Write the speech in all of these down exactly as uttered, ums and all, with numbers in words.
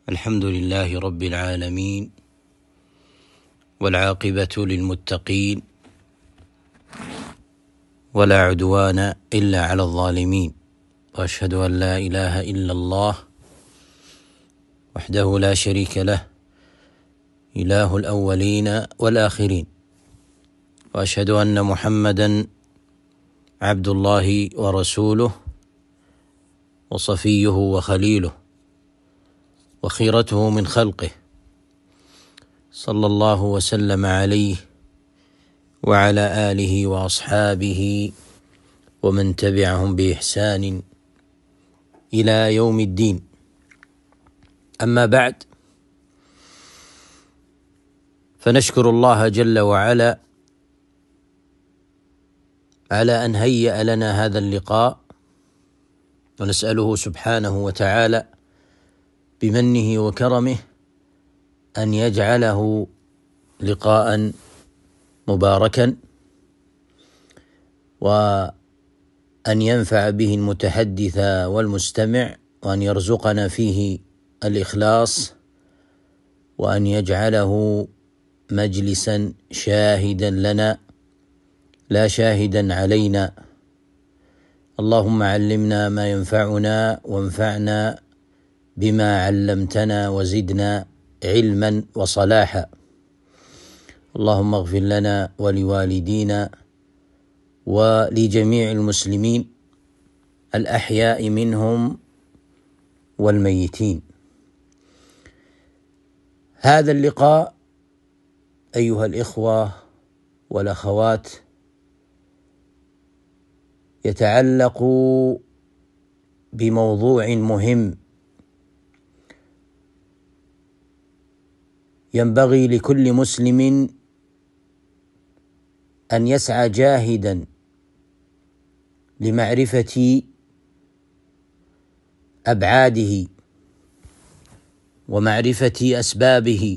الحمد لله رب العالمين، والعاقبة للمتقين، ولا عدوان إلا على الظالمين، وأشهد أن لا إله إلا الله وحده لا شريك له، إله الأولين والآخرين، وأشهد أن محمدا عبد الله ورسوله وصفيه وخليله وخيرته من خلقه، صلى الله وسلم عليه وعلى آله وأصحابه ومن تبعهم بإحسان إلى يوم الدين. أما بعد، فنشكر الله جل وعلا على أن هيأ لنا هذا اللقاء، ونسأله سبحانه وتعالى بمنه وكرمه أن يجعله لقاء مباركا، وأن ينفع به المتحدث والمستمع، وأن يرزقنا فيه الإخلاص، وأن يجعله مجلسا شاهدا لنا لا شاهدا علينا. اللهم علمنا ما ينفعنا، وانفعنا بما علمتنا، وزدنا علما وصلاحا. اللهم اغفر لنا ولوالدينا ولجميع المسلمين الأحياء منهم والميتين. هذا اللقاء أيها الإخوة والأخوات يتعلق بموضوع مهم ينبغي لكل مسلم أن يسعى جاهدا لمعرفة أبعاده ومعرفة أسبابه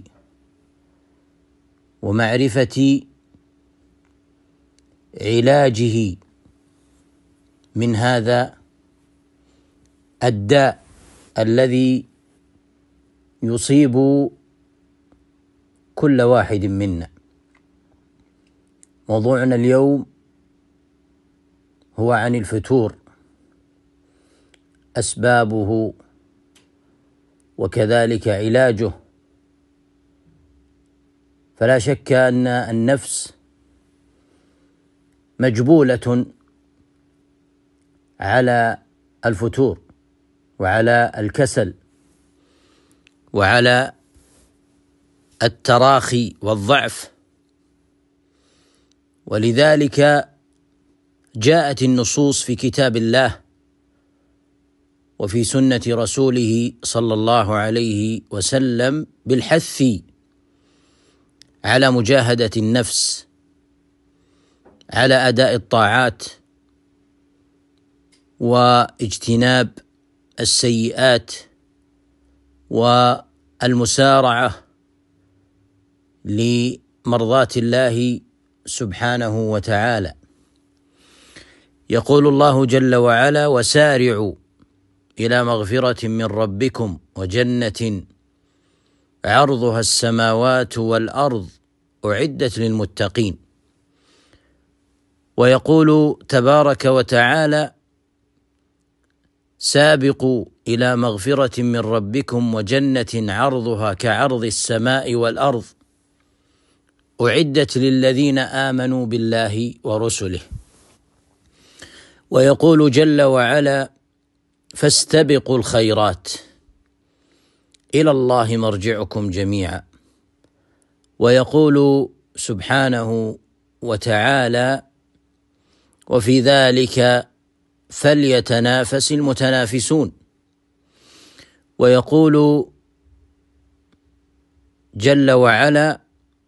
ومعرفة علاجه من هذا الداء الذي يصيب كل واحد منا. موضوعنا اليوم هو عن الفتور، أسبابه وكذلك علاجه. فلا شك أن النفس مجبولة على الفتور وعلى الكسل وعلى التراخي والضعف، ولذلك جاءت النصوص في كتاب الله وفي سنة رسوله صلى الله عليه وسلم بالحث على مجاهدة النفس، على أداء الطاعات واجتناب السيئات والمسارعة لمرضاة الله سبحانه وتعالى. يقول الله جل وعلا: وسارعوا إلى مغفرة من ربكم وجنة عرضها السماوات والأرض أعدت للمتقين. ويقول تبارك وتعالى: سابقوا إلى مغفرة من ربكم وجنة عرضها كعرض السماء والأرض أعدت للذين آمنوا بالله ورسله. ويقول جل وعلا: فاستبقوا الخيرات إلى الله مرجعكم جميعا. ويقول سبحانه وتعالى: وفي ذلك فليتنافس المتنافسون. ويقول جل وعلا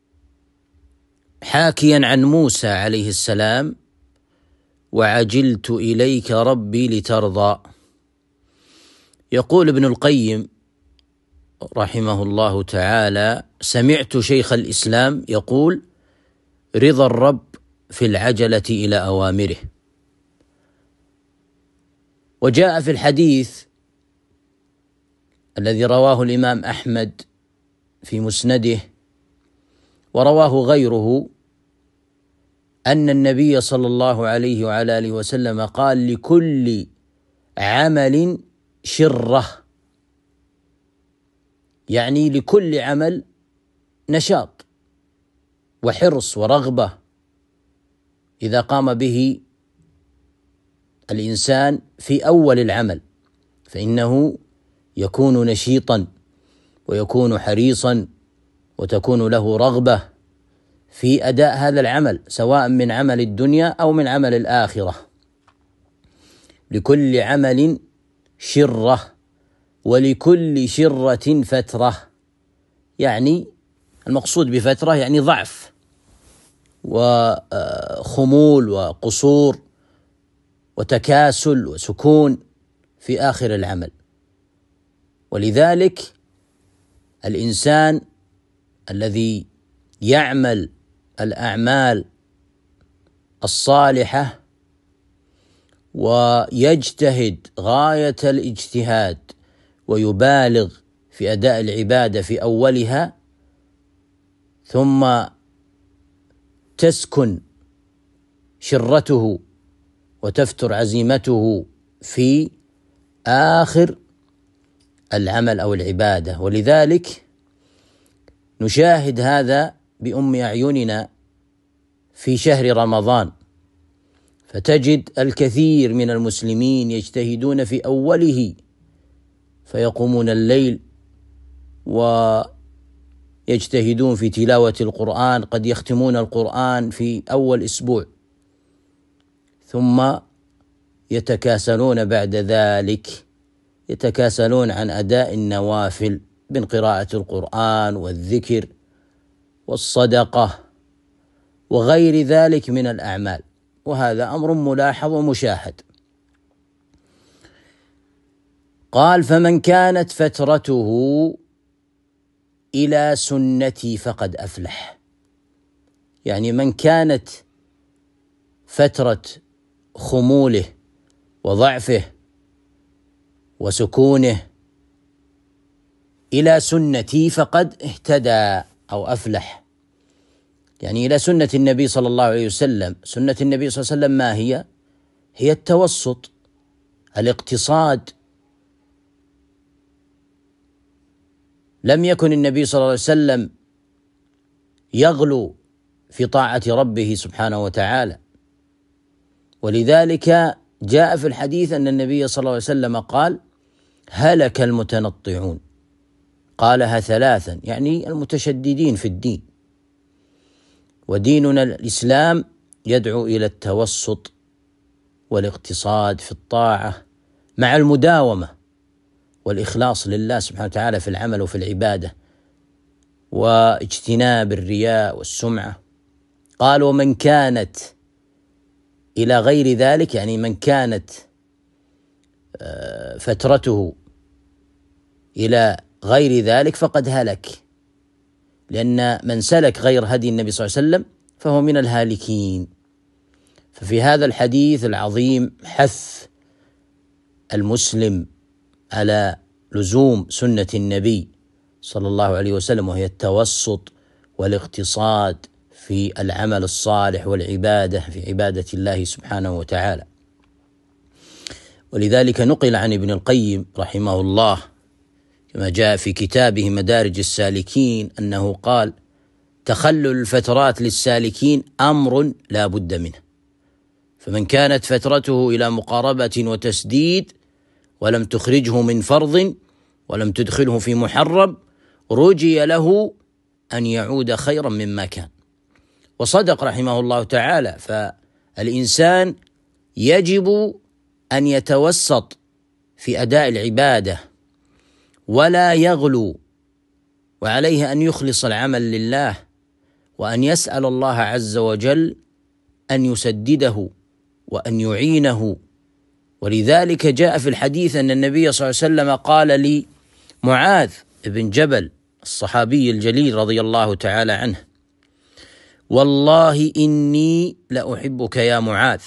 حاكيا عن موسى عليه السلام: وعجلت إليك ربي لترضى. يقول ابن القيم رحمه الله تعالى: سمعت شيخ الإسلام يقول: رضا الرب في العجلة إلى أوامره. وجاء في الحديث الذي رواه الإمام أحمد في مسنده ورواه غيره أن النبي صلى الله عليه وعلى آله وسلم قال: لكل عمل شرة، يعني لكل عمل نشاط وحرص ورغبة إذا قام به الإنسان في أول العمل، فإنه يكون نشيطا ويكون حريصا وتكون له رغبة في أداء هذا العمل، سواء من عمل الدنيا أو من عمل الآخرة. لكل عمل شرة ولكل شرة فترة، يعني المقصود بفترة يعني ضعف وخمول وقصور وتكاسل وسكون في آخر العمل. ولذلك الإنسان الذي يعمل الأعمال الصالحة ويجتهد غاية الاجتهاد ويبالغ في أداء العبادة في أولها، ثم تسكن شرته وتفتر عزيمته في آخر العمل أو العبادة. ولذلك نشاهد هذا بأم أعيننا في شهر رمضان، فتجد الكثير من المسلمين يجتهدون في أوله فيقومون الليل ويجتهدون في تلاوة القرآن، قد يختمون القرآن في أول أسبوع، ثم يتكاسلون بعد ذلك، يتكاسلون عن أداء النوافل من قراءة القرآن والذكر والصدقة وغير ذلك من الأعمال، وهذا أمر ملاحظ ومشاهد. قال: فمن كانت فترته إلى سنتي فقد أفلح، يعني من كانت فترة خموله وضعفه وسكونه إلى سنتي فقد اهتدى أو أفلح، يعني إلى سنة النبي صلى الله عليه وسلم. سنة النبي صلى الله عليه وسلم ما هي؟ هي التوسط، الاقتصاد. لم يكن النبي صلى الله عليه وسلم يغلو في طاعة ربه سبحانه وتعالى، ولذلك جاء في الحديث أن النبي صلى الله عليه وسلم قال: هلك المتنطعون، قالها ثلاثا، يعني المتشددين في الدين. وديننا الإسلام يدعو إلى التوسط والاقتصاد في الطاعة مع المداومة والإخلاص لله سبحانه وتعالى في العمل وفي العبادة، واجتناب الرياء والسمعة. قال: ومن كانت إلى غير ذلك، يعني من كانت فترته إلى غير ذلك فقد هلك، لأن من سلك غير هدي النبي صلى الله عليه وسلم فهو من الهالكين. ففي هذا الحديث العظيم حث المسلم على لزوم سنة النبي صلى الله عليه وسلم، وهي التوسط والاقتصاد في العمل الصالح والعبادة في عبادة الله سبحانه وتعالى. ولذلك نقل عن ابن القيم رحمه الله كما جاء في كتابه مدارج السالكين أنه قال: تخلل الفترات للسالكين أمر لا بد منه، فمن كانت فترته إلى مقاربة وتسديد ولم تخرجه من فرض ولم تدخله في محرم رجي له أن يعود خيرا مما كان. وصدق رحمه الله تعالى. فالإنسان يجب أن يتوسط في أداء العبادة ولا يغلو، وعليه أن يخلص العمل لله وأن يسأل الله عز وجل أن يسدده وأن يعينه. ولذلك جاء في الحديث أن النبي صلى الله عليه وسلم قال لمعاذ بن جبل الصحابي الجليل رضي الله تعالى عنه: والله إني لأحبك يا معاذ،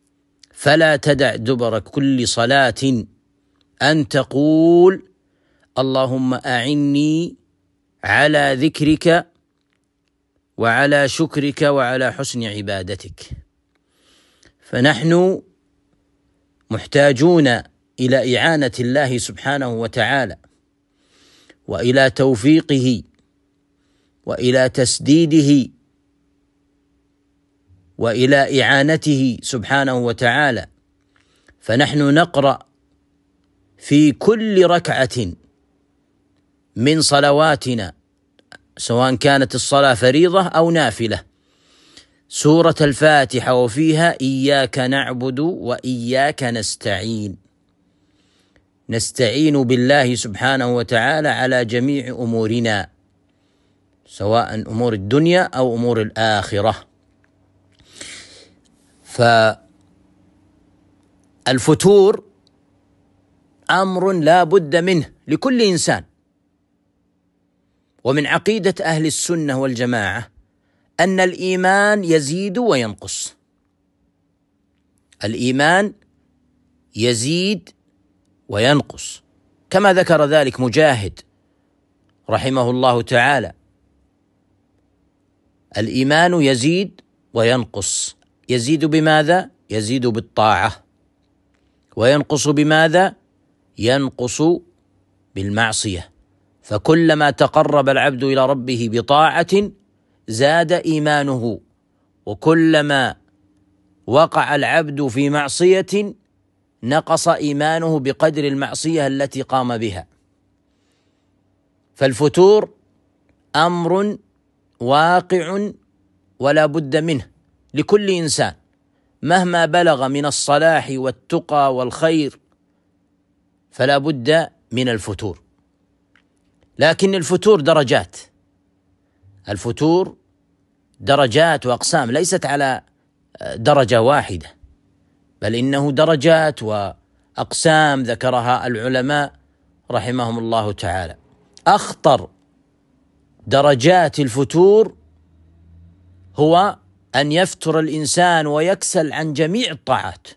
فلا تدع دبر كل صلاة أن تقول اللهم أعني على ذكرك وعلى شكرك وعلى حسن عبادتك. فنحن محتاجون إلى إعانة الله سبحانه وتعالى، وإلى توفيقه، وإلى تسديده، وإلى إعانته سبحانه وتعالى. فنحن نقرأ في كل ركعة من صلواتنا، سواء كانت الصلاة فريضة أو نافلة، سورة الفاتحة، وفيها إياك نعبد وإياك نستعين. نستعين بالله سبحانه وتعالى على جميع أمورنا، سواء أمور الدنيا أو أمور الآخرة. فالفتور أمر لا بد منه لكل إنسان. ومن عقيدة أهل السنة والجماعة أن الإيمان يزيد وينقص. الإيمان يزيد وينقص، كما ذكر ذلك مجاهد رحمه الله تعالى. الإيمان يزيد وينقص. يزيد بماذا؟ يزيد بالطاعة. وينقص بماذا؟ ينقص بالمعصية. فكلما تقرب العبد إلى ربه بطاعة زاد إيمانه، وكلما وقع العبد في معصية نقص إيمانه بقدر المعصية التي قام بها. فالفتور أمر واقع ولا بد منه لكل إنسان مهما بلغ من الصلاح والتقى والخير، فلا بد من الفتور. لكن الفتور درجات. الفتور درجات وأقسام، ليست على درجة واحدة، بل إنه درجات وأقسام ذكرها العلماء رحمهم الله تعالى. أخطر درجات الفتور هو أن يفتر الإنسان ويكسل عن جميع الطاعات،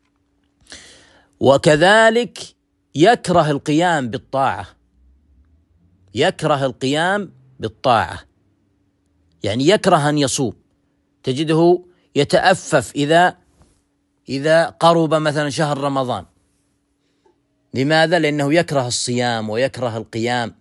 وكذلك يكره القيام بالطاعة. يكره القيام بالطاعة يعني يكره أن يصوم. تجده يتأفف إذا إذا قرب مثلا شهر رمضان. لماذا؟ لأنه يكره الصيام ويكره القيام،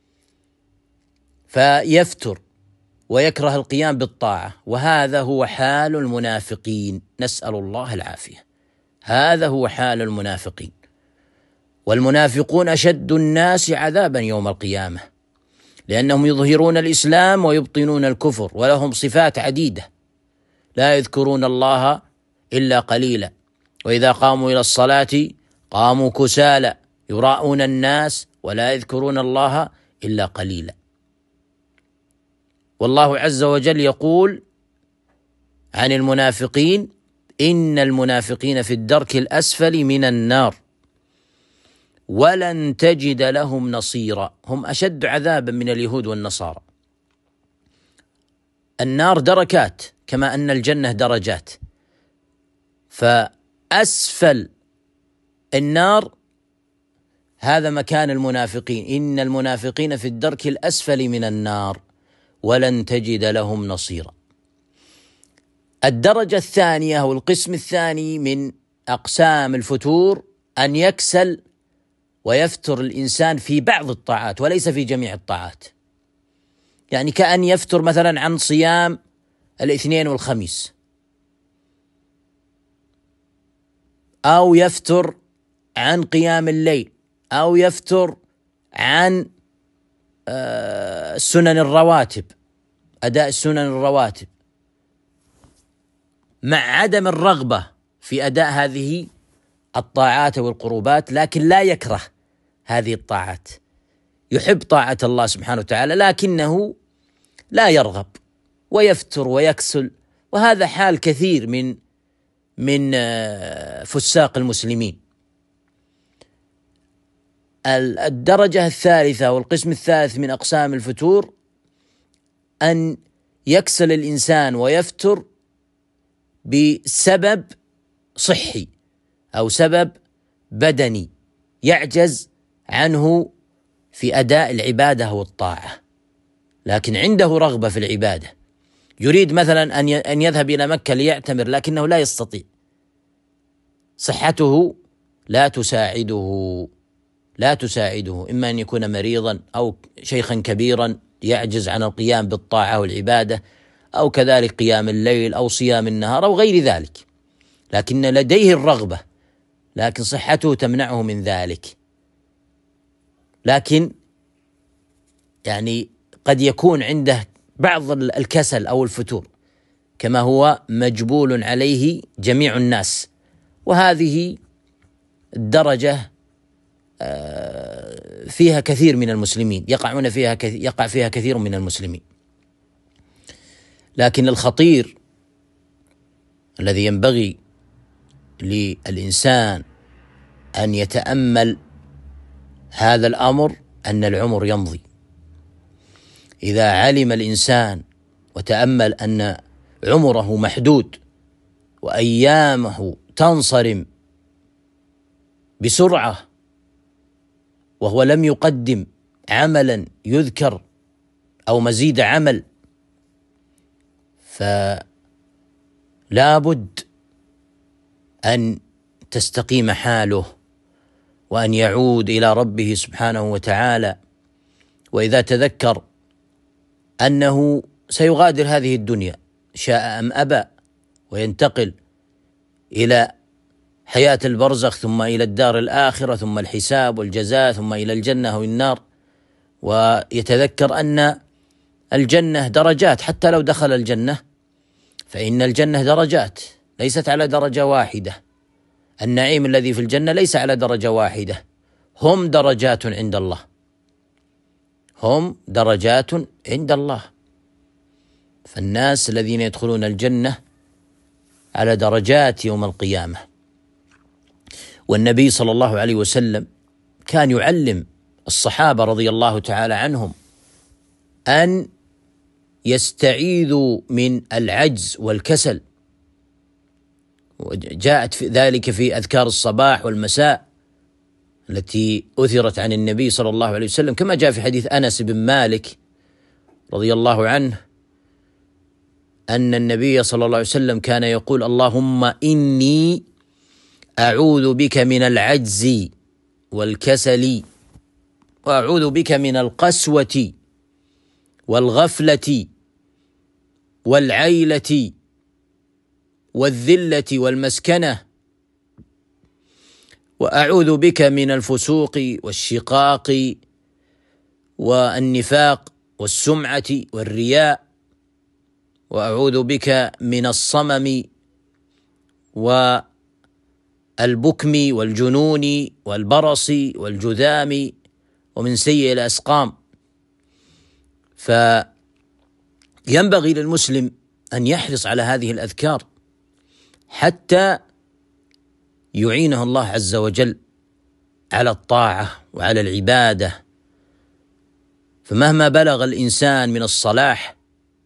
فيفتر ويكره القيام بالطاعة. وهذا هو حال المنافقين، نسأل الله العافية. هذا هو حال المنافقين. والمنافقون أشد الناس عذابا يوم القيامة، لأنهم يظهرون الإسلام ويبطنون الكفر، ولهم صفات عديدة. لا يذكرون الله إلا قليلا، وإذا قاموا إلى الصلاة قاموا كسالى يراءون الناس ولا يذكرون الله إلا قليلا. والله عز وجل يقول عن المنافقين: إن المنافقين في الدرك الأسفل من النار ولن تجد لهم نصيرا. هم أشد عذابا من اليهود والنصارى. النار دركات كما أن الجنة درجات، فأسفل النار هذا مكان المنافقين. إن المنافقين في الدرك الأسفل من النار ولن تجد لهم نصيرا. الدرجة الثانية أو القسم الثاني من أقسام الفتور أن يكسل ويفتر الإنسان في بعض الطاعات وليس في جميع الطاعات. يعني كأن يفتر مثلا عن صيام الاثنين والخميس، أو يفتر عن قيام الليل، أو يفتر عن سنن الرواتب، أداء السنن الرواتب، مع عدم الرغبة في أداء هذه الطاعات والقربات، لكن لا يكره هذه الطاعات. يحب طاعة الله سبحانه وتعالى لكنه لا يرغب ويفتر ويكسل. وهذا حال كثير من من فساق المسلمين. الدرجة الثالثة والقسم الثالث من أقسام الفتور أن يكسل الإنسان ويفتر بسبب صحي أو سبب بدني يعجز عنه في أداء العبادة والطاعة، لكن عنده رغبة في العبادة، يريد مثلا أن يذهب إلى مكة ليعتمر لكنه لا يستطيع، صحته لا تساعده لا تساعده إما أن يكون مريضا أو شيخا كبيرا يعجز عن القيام بالطاعة والعبادة، أو كذلك قيام الليل أو صيام النهار أو غير ذلك، لكن لديه الرغبة لكن صحته تمنعه من ذلك. لكن يعني قد يكون عنده بعض الكسل أو الفتور كما هو مجبول عليه جميع الناس، وهذه الدرجة فيها كثير من المسلمين يقعون فيها يقع فيها كثير من المسلمين. لكن الخطير الذي ينبغي للإنسان أن يتأمل هذا الأمر أن العمر يمضي. إذا علم الإنسان وتأمل أن عمره محدود وأيامه تنصرم بسرعة وهو لم يقدم عملا يذكر أو مزيد عمل، فلا بد أن تستقيم حاله وأن يعود إلى ربه سبحانه وتعالى. وإذا تذكر أنه سيغادر هذه الدنيا شاء أم أبى وينتقل إلى حياة البرزخ ثم إلى الدار الآخرة ثم الحساب والجزاء ثم إلى الجنة أو النار، ويتذكر أن الجنة درجات، حتى لو دخل الجنة فإن الجنة درجات ليست على درجة واحدة، النعيم الذي في الجنة ليس على درجة واحدة، هم درجات عند الله، هم درجات عند الله. فالناس الذين يدخلون الجنة على درجات يوم القيامة. والنبي صلى الله عليه وسلم كان يعلم الصحابة رضي الله تعالى عنهم أن يستعيذوا من العجز والكسل، وجاءت في ذلك في أذكار الصباح والمساء التي أثرت عن النبي صلى الله عليه وسلم، كما جاء في حديث أنس بن مالك رضي الله عنه أن النبي صلى الله عليه وسلم كان يقول: اللهم إني أعوذ بك من العجز والكسل، وأعوذ بك من القسوة والغفلة والعيلة والذلة والمسكنة، وأعوذ بك من الفسوق والشقاق والنفاق والسمعة والرياء، وأعوذ بك من الصمم والبكم والجنون والبرص والجذام ومن سيء الأسقام. فينبغي للمسلم أن يحرص على هذه الأذكار حتى يعينه الله عز وجل على الطاعة وعلى العبادة. فمهما بلغ الإنسان من الصلاح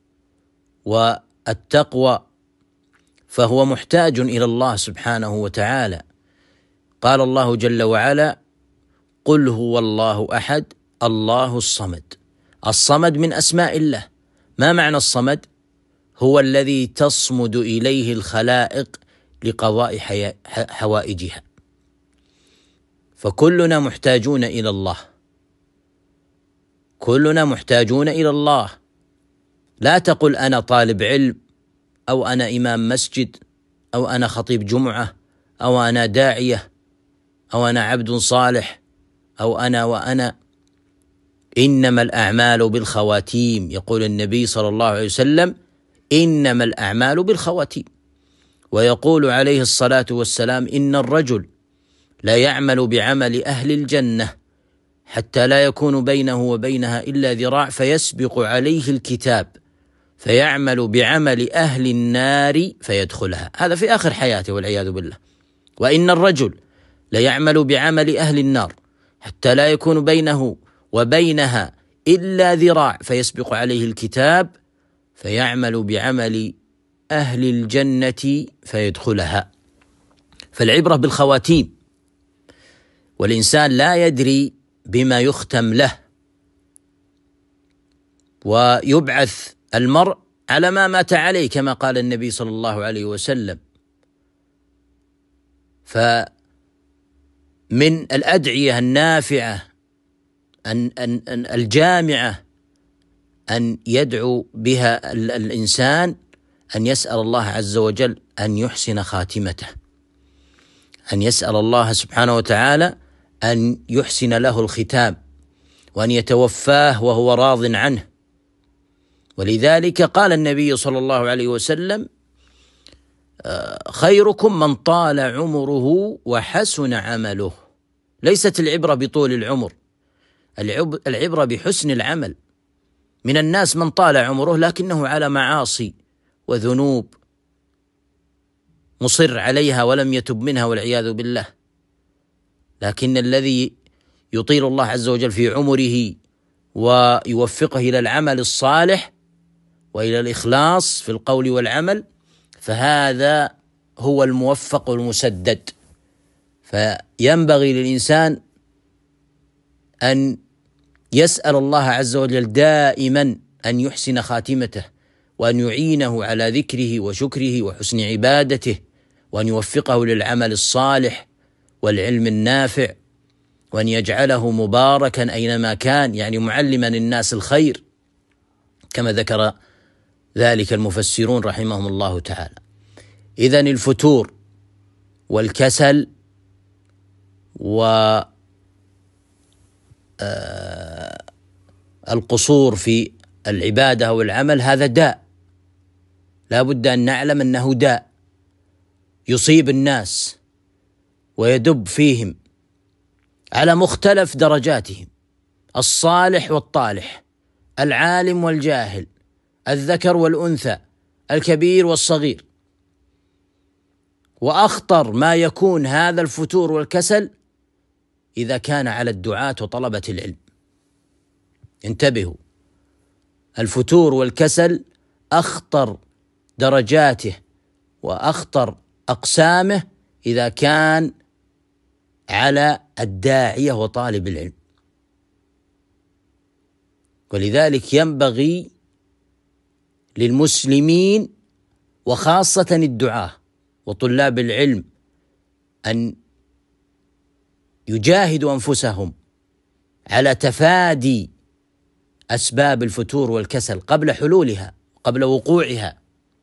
والتقوى فهو محتاج إلى الله سبحانه وتعالى. قال الله جل وعلا: قل هو الله أحد الله الصمد. الصمد من أسماء الله. ما معنى الصمد؟ هو الذي تصمد إليه الخلائق لقضاء حوائجها. فكلنا محتاجون إلى الله، كلنا محتاجون إلى الله. لا تقل أنا طالب علم أو أنا إمام مسجد أو أنا خطيب جمعة أو أنا داعية أو أنا عبد صالح أو أنا وأنا. إنما الأعمال بالخواتيم، يقول النبي صلى الله عليه وسلم: إنما الأعمال بالخواتيم. ويقول عليه الصلاة والسلام: إن الرجل لا يعمل بعمل أهل الجنة حتى لا يكون بينه وبينها إلا ذراع فيسبق عليه الكتاب فيعمل بعمل أهل النار فيدخلها. هذا في آخر حياته والعياذ بالله. وإن الرجل لا يعمل بعمل أهل النار حتى لا يكون بينه وبينها إلا ذراع فيسبق عليه الكتاب فيعمل بعمل أهل الجنة فيدخلها. فالعبرة بالخواتيم، والإنسان لا يدري بما يختم له، ويبعث المرء على ما مات عليه كما قال النبي صلى الله عليه وسلم. فمن الأدعية النافعة أن أن أن الجامعة أن يدعو بها الإنسان أن يسأل الله عز وجل أن يحسن خاتمته، أن يسأل الله سبحانه وتعالى أن يحسن له الختام وأن يتوفاه وهو راض عنه. ولذلك قال النبي صلى الله عليه وسلم: خيركم من طال عمره وحسن عمله. ليست العبرة بطول العمر، العبرة بحسن العمل. من الناس من طال عمره لكنه على معاصي وذنوب مصر عليها ولم يتب منها والعياذ بالله، لكن الذي يطيل الله عز وجل في عمره ويوفقه إلى العمل الصالح وإلى الإخلاص في القول والعمل، فهذا هو الموفق والمسدد. فينبغي للإنسان أن يسأل الله عز وجل دائما أن يحسن خاتمته، وأن يعينه على ذكره وشكره وحسن عبادته، وأن يوفقه للعمل الصالح والعلم النافع، وأن يجعله مباركا أينما كان، يعني معلما الناس الخير كما ذكر ذلك المفسرون رحمهم الله تعالى. إذن الفتور والكسل والقصور في العبادة والعمل هذا داء، لا بد أن نعلم أنه داء يصيب الناس ويدب فيهم على مختلف درجاتهم، الصالح والطالح، العالم والجاهل، الذكر والأنثى، الكبير والصغير. وأخطر ما يكون هذا الفتور والكسل إذا كان على الدعاة وطلبة العلم. انتبهوا، الفتور والكسل أخطر درجاته وأخطر أقسامه إذا كان على الداعية وطالب العلم. ولذلك ينبغي للمسلمين وخاصة الدعاة وطلاب العلم أن يجاهدوا أنفسهم على تفادي أسباب الفتور والكسل قبل حلولها، قبل وقوعها،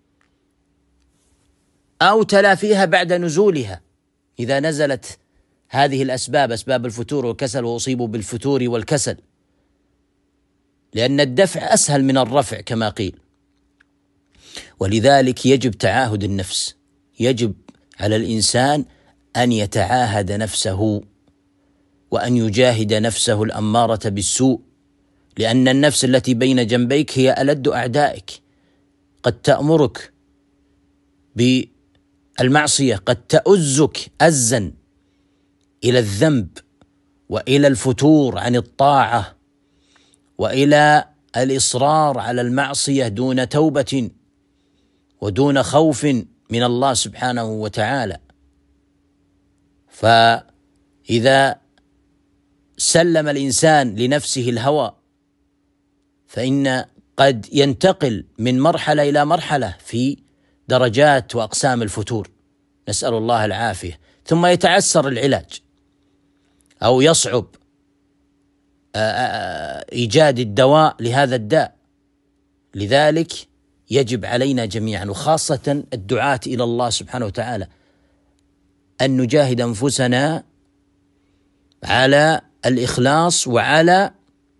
أو تلافيها بعد نزولها. إذا نزلت هذه الأسباب، أسباب الفتور والكسل، وأصيبوا بالفتور والكسل، لأن الدفع أسهل من الرفع كما قيل. ولذلك يجب تعاهد النفس، يجب على الإنسان أن يتعاهد نفسه وأن يجاهد نفسه الأمارة بالسوء، لأن النفس التي بين جنبيك هي ألد أعدائك، قد تأمرك بالمعصية، قد تؤزك أزا إلى الذنب وإلى الفتور عن الطاعة وإلى الإصرار على المعصية دون توبة ودون خوف من الله سبحانه وتعالى. فإذا سلم الإنسان لنفسه الهوى فإن قد ينتقل من مرحلة إلى مرحلة في درجات وأقسام الفتور، نسأل الله العافية، ثم يتعسر العلاج أو يصعب إيجاد الدواء لهذا الداء. لذلك يجب علينا جميعا وخاصة الدعاة إلى الله سبحانه وتعالى أن نجاهد أنفسنا على الإخلاص وعلى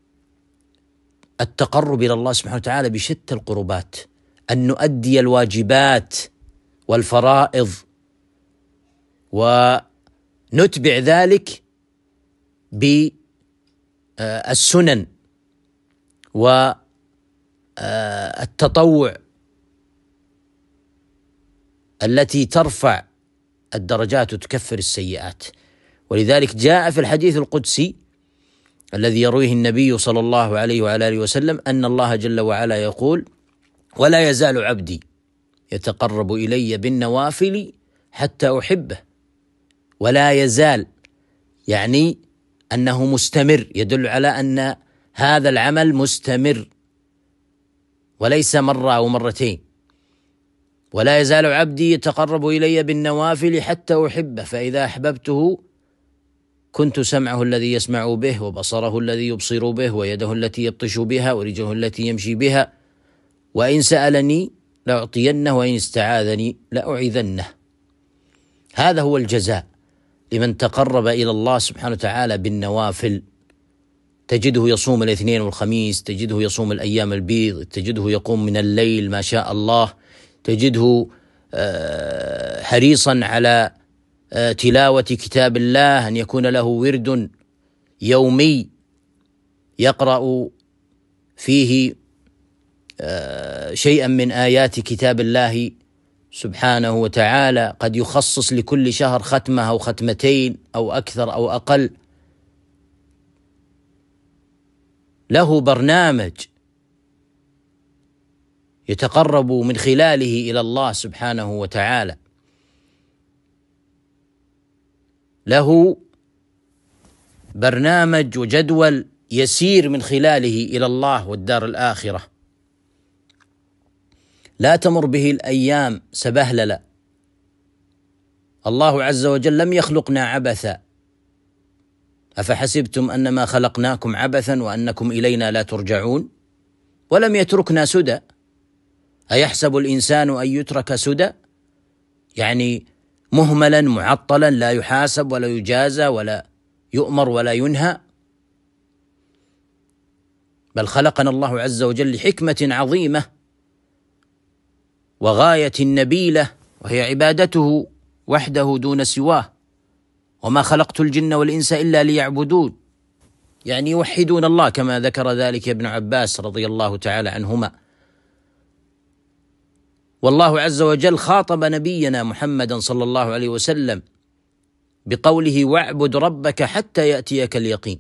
التقرب إلى الله سبحانه وتعالى بشتى القربات، أن نؤدي الواجبات والفرائض ونتبع ذلك بالسنن والتطوع التي ترفع الدرجات وتكفر السيئات. ولذلك جاء في الحديث القدسي الذي يرويه النبي صلى الله عليه وعلى آله وسلم أن الله جل وعلا يقول: ولا يزال عبدي يتقرب إلي بالنوافل حتى أحبه. ولا يزال يعني أنه مستمر، يدل على أن هذا العمل مستمر وليس مرة أو مرتين. ولا يزال عبدي يتقرب إلي بالنوافل حتى أحبه، فإذا أحببته كنت سمعه الذي يسمع به، وبصره الذي يبصر به، ويده التي يبطش بها، ورجله التي يمشي بها، وإن سألني لأعطينه، وإن استعاذني لأعيذنه. هذا هو الجزاء لمن تقرب إلى الله سبحانه وتعالى بالنوافل. تجده يصوم الاثنين والخميس، تجده يصوم الأيام البيض، تجده يقوم من الليل ما شاء الله، تجده حريصا على تلاوة كتاب الله، أن يكون له ورد يومي يقرأ فيه شيئا من آيات كتاب الله سبحانه وتعالى، قد يخصص لكل شهر ختمة أو ختمتين أو أكثر أو أقل. له برنامج يتقرب من خلاله إلى الله سبحانه وتعالى، له برنامج وجدول يسير من خلاله إلى الله والدار الآخرة. لا تمر به الأيام سبهللا. الله عز وجل لم يخلقنا عبثا، أفحسبتم أنما خلقناكم عبثا وأنكم إلينا لا ترجعون، ولم يتركنا سدى. أيحسب الإنسان أن يترك سدى؟ يعني مهملا معطلا، لا يحاسب ولا يجازى ولا يؤمر ولا ينهى. بل خلقنا الله عز وجل لحكمة عظيمة وغاية نبيلة، وهي عبادته وحده دون سواه. وما خلقت الجن والإنس إلا ليعبدون، يعني يوحدون الله، كما ذكر ذلك ابن عباس رضي الله تعالى عنهما. والله عز وجل خاطب نبينا محمدا صلى الله عليه وسلم بقوله: واعبد ربك حتى يأتيك اليقين.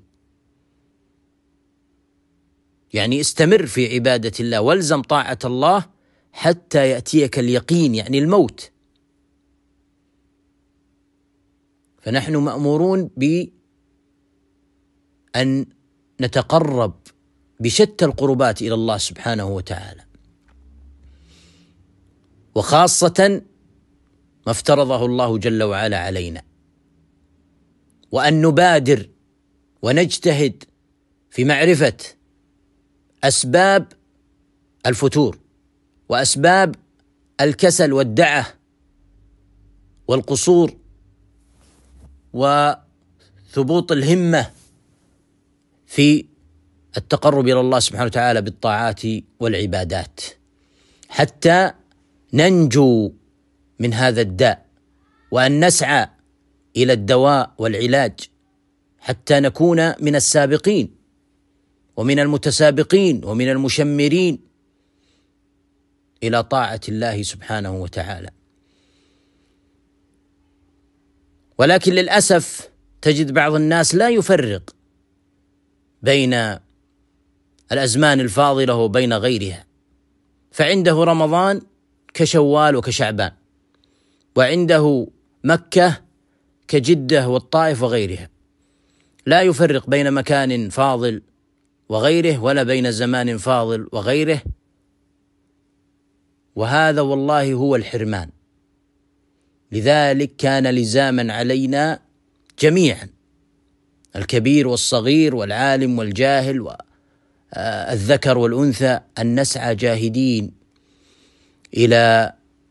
يعني استمر في عبادة الله والزم طاعة الله حتى يأتيك اليقين، يعني الموت. فنحن مأمورون بأن نتقرب بشتى القربات إلى الله سبحانه وتعالى، وخاصة ما افترضه الله جل وعلا علينا، وأن نبادر ونجتهد في معرفة أسباب الفتور وأسباب الكسل والدعة والقصور وثبوط الهمة في التقرب إلى الله سبحانه وتعالى بالطاعات والعبادات، حتى ننجو من هذا الداء، وأن نسعى إلى الدواء والعلاج، حتى نكون من السابقين ومن المتسابقين ومن المشمرين إلى طاعة الله سبحانه وتعالى. ولكن للأسف تجد بعض الناس لا يفرق بين الأزمان الفاضلة وبين غيرها، فعنده رمضان كشوال وكشعبان، وعنده مكة كجدة والطائف وغيرها، لا يفرق بين مكان فاضل وغيره ولا بين زمان فاضل وغيره. وهذا والله هو الحرمان. لذلك كان لزاما علينا جميعا، الكبير والصغير والعالم والجاهل والذكر والأنثى، أن نسعى جاهدين إلى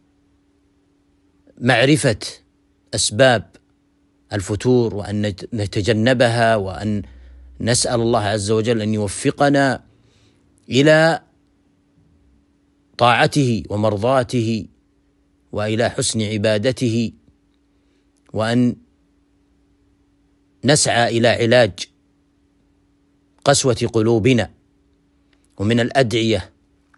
معرفة أسباب الفتور، وأن نتجنبها، وأن نسأل الله عز وجل أن يوفقنا إلى طاعته ومرضاته وإلى حسن عبادته، وأن نسعى إلى علاج قسوة قلوبنا. ومن الأدعية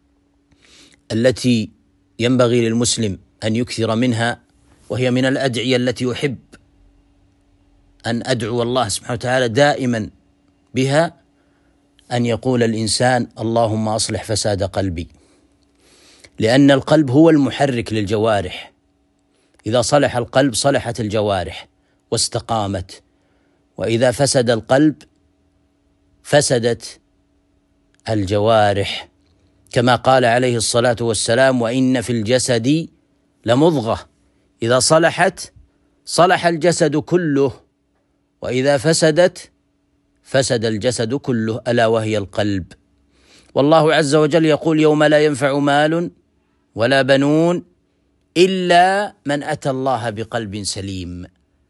التي ينبغي للمسلم أن يكثر منها، وهي من الأدعية التي أحب أن أدعو الله سبحانه وتعالى دائما بها، أن يقول الإنسان: اللهم أصلح فساد قلبي. لأن القلب هو المحرك للجوارح، إذا صلح القلب صلحت الجوارح واستقامت، وإذا فسد القلب فسدت الجوارح كما قال عليه الصلاة والسلام: وإن في الجسد لمضغة إذا صلحت صلح الجسد كله وإذا فسدت فسد الجسد كله، ألا وهي القلب. والله عز وجل يقول: يوم لا ينفع مال ولا بنون إلا من أتى الله بقلب سليم.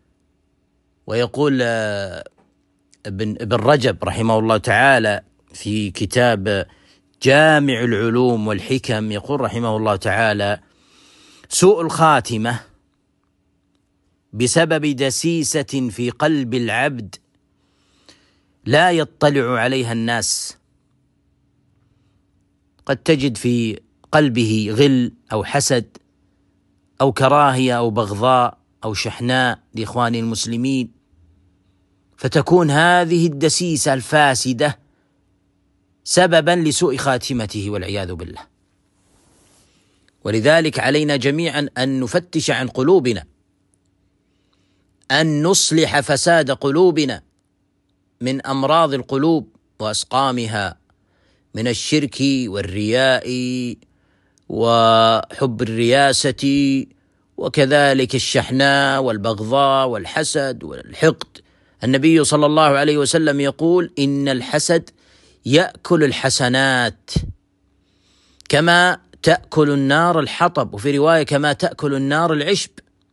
ويقول ابن ابن رجب رحمه الله تعالى في كتاب جامع العلوم والحكم، يقول رحمه الله تعالى: سوء الخاتمة بسبب دسيسة في قلب العبد لا يطلع عليها الناس. قد تجد في قلبه غل أو حسد أو كراهية أو بغضاء أو شحناء لإخوان المسلمين، فتكون هذه الدسيسة الفاسدة سببا لسوء خاتمته والعياذ بالله. ولذلك علينا جميعا أن نفتش عن قلوبنا، أن نصلح فساد قلوبنا من أمراض القلوب وأسقامها، من الشرك والرياء وحب الرياسة، وكذلك الشحناء والبغضاء والحسد والحقد. النبي صلى الله عليه وسلم يقول: إن الحسد يأكل الحسنات كما تأكل النار الحطب، وفي رواية كما تأكل النار العشب.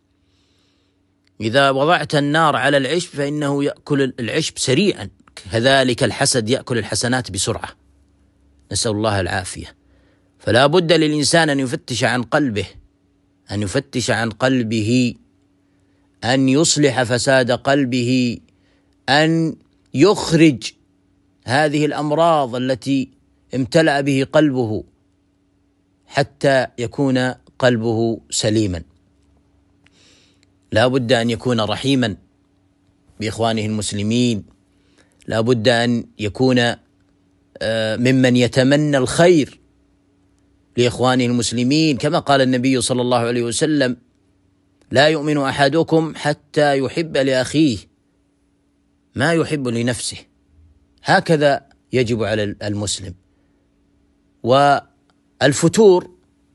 إذا وضعت النار على العشب فإنه يأكل العشب سريعا، كذلك الحسد يأكل الحسنات بسرعة، نسأل الله العافية. فلا بد للإنسان أن يفتش عن قلبه، أن يفتش عن قلبه، أن يصلح فساد قلبه، أن يخرج هذه الأمراض التي امتلأ به قلبه حتى يكون قلبه سليما. لا بد أن يكون رحيما بإخوانه المسلمين، لا بد أن يكون ممن يتمنى الخير لإخوانه المسلمين، كما قال النبي صلى الله عليه وسلم: لا يؤمن أحدكم حتى يحب لأخيه ما يحب لنفسه. هكذا يجب على المسلم. والفتور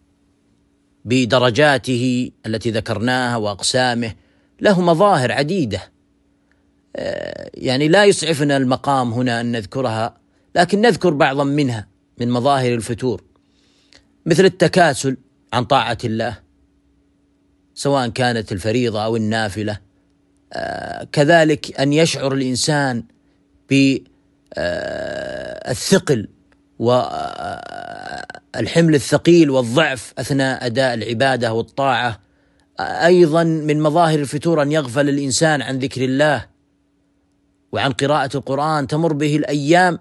بدرجاته التي ذكرناها وأقسامه له مظاهر عديدة، يعني لا يسعفنا المقام هنا أن نذكرها، لكن نذكر بعضا منها من مظاهر الفتور، مثل التكاسل عن طاعة الله سواء كانت الفريضة أو النافلة. كذلك أن يشعر الإنسان بالثقل والحمل الثقيل والضعف أثناء أداء العبادة والطاعة. أيضا من مظاهر الفتور أن يغفل الإنسان عن ذكر الله وعن قراءة القرآن، تمر به الأيام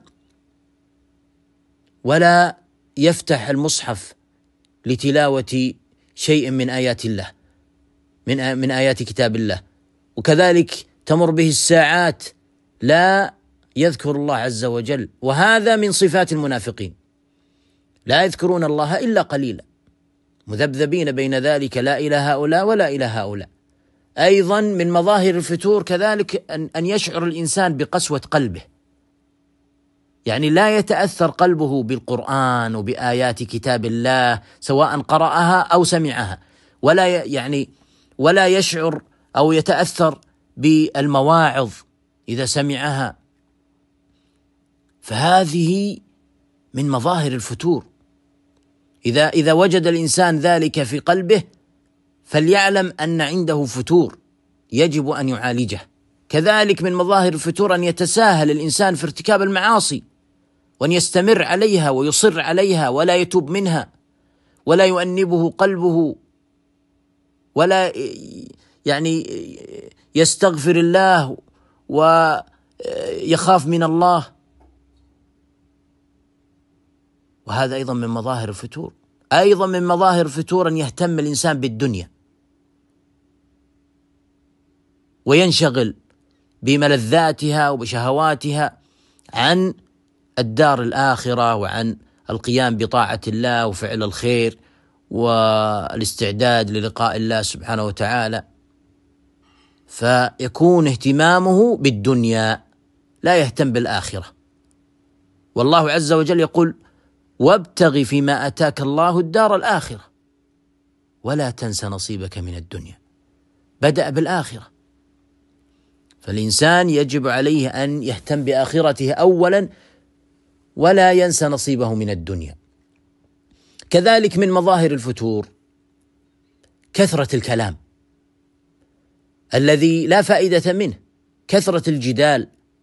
ولا يفتح المصحف لتلاوة شيء من آيات الله، من من آيات كتاب الله. وكذلك تمر به الساعات لا يذكر الله عز وجل، وهذا من صفات المنافقين، لا يذكرون الله إلا قليلا، مذبذبين بين ذلك، لا إلى هؤلاء ولا إلى هؤلاء. أيضا من مظاهر الفتور كذلك أن أن يشعر الإنسان بقسوة قلبه، يعني لا يتأثر قلبه بالقرآن وبآيات كتاب الله سواء قرأها أو سمعها، ولا يعني ولا يشعر أو يتأثر بالمواعظ إذا سمعها. فهذه من مظاهر الفتور. إذا إذا وجد الإنسان ذلك في قلبه فليعلم أن عنده فتور يجب أن يعالجه. كذلك من مظاهر الفتور أن يتساهل الإنسان في ارتكاب المعاصي، وأن يستمر عليها ويصر عليها ولا يتوب منها، ولا يؤنبه قلبه، ولا يعني يستغفر الله ويخاف من الله. وهذا أيضا من مظاهر الفتور. أيضا من مظاهر الفتور أن يهتم الإنسان بالدنيا وينشغل بملذاتها وبشهواتها عن الدار الآخرة وعن القيام بطاعة الله وفعل الخير والاستعداد للقاء الله سبحانه وتعالى. فيكون اهتمامه بالدنيا لا يهتم بالآخرة. والله عز وجل يقول: وابتغ فيما أتاك الله الدار الآخرة ولا تنس نصيبك من الدنيا. بدأ بالآخرة، فالإنسان يجب عليه أن يهتم بآخرته أولا ولا ينسى نصيبه من الدنيا. كذلك من مظاهر الفتور كثرة الكلام الذي لا فائدة منه، كثرة الجدال،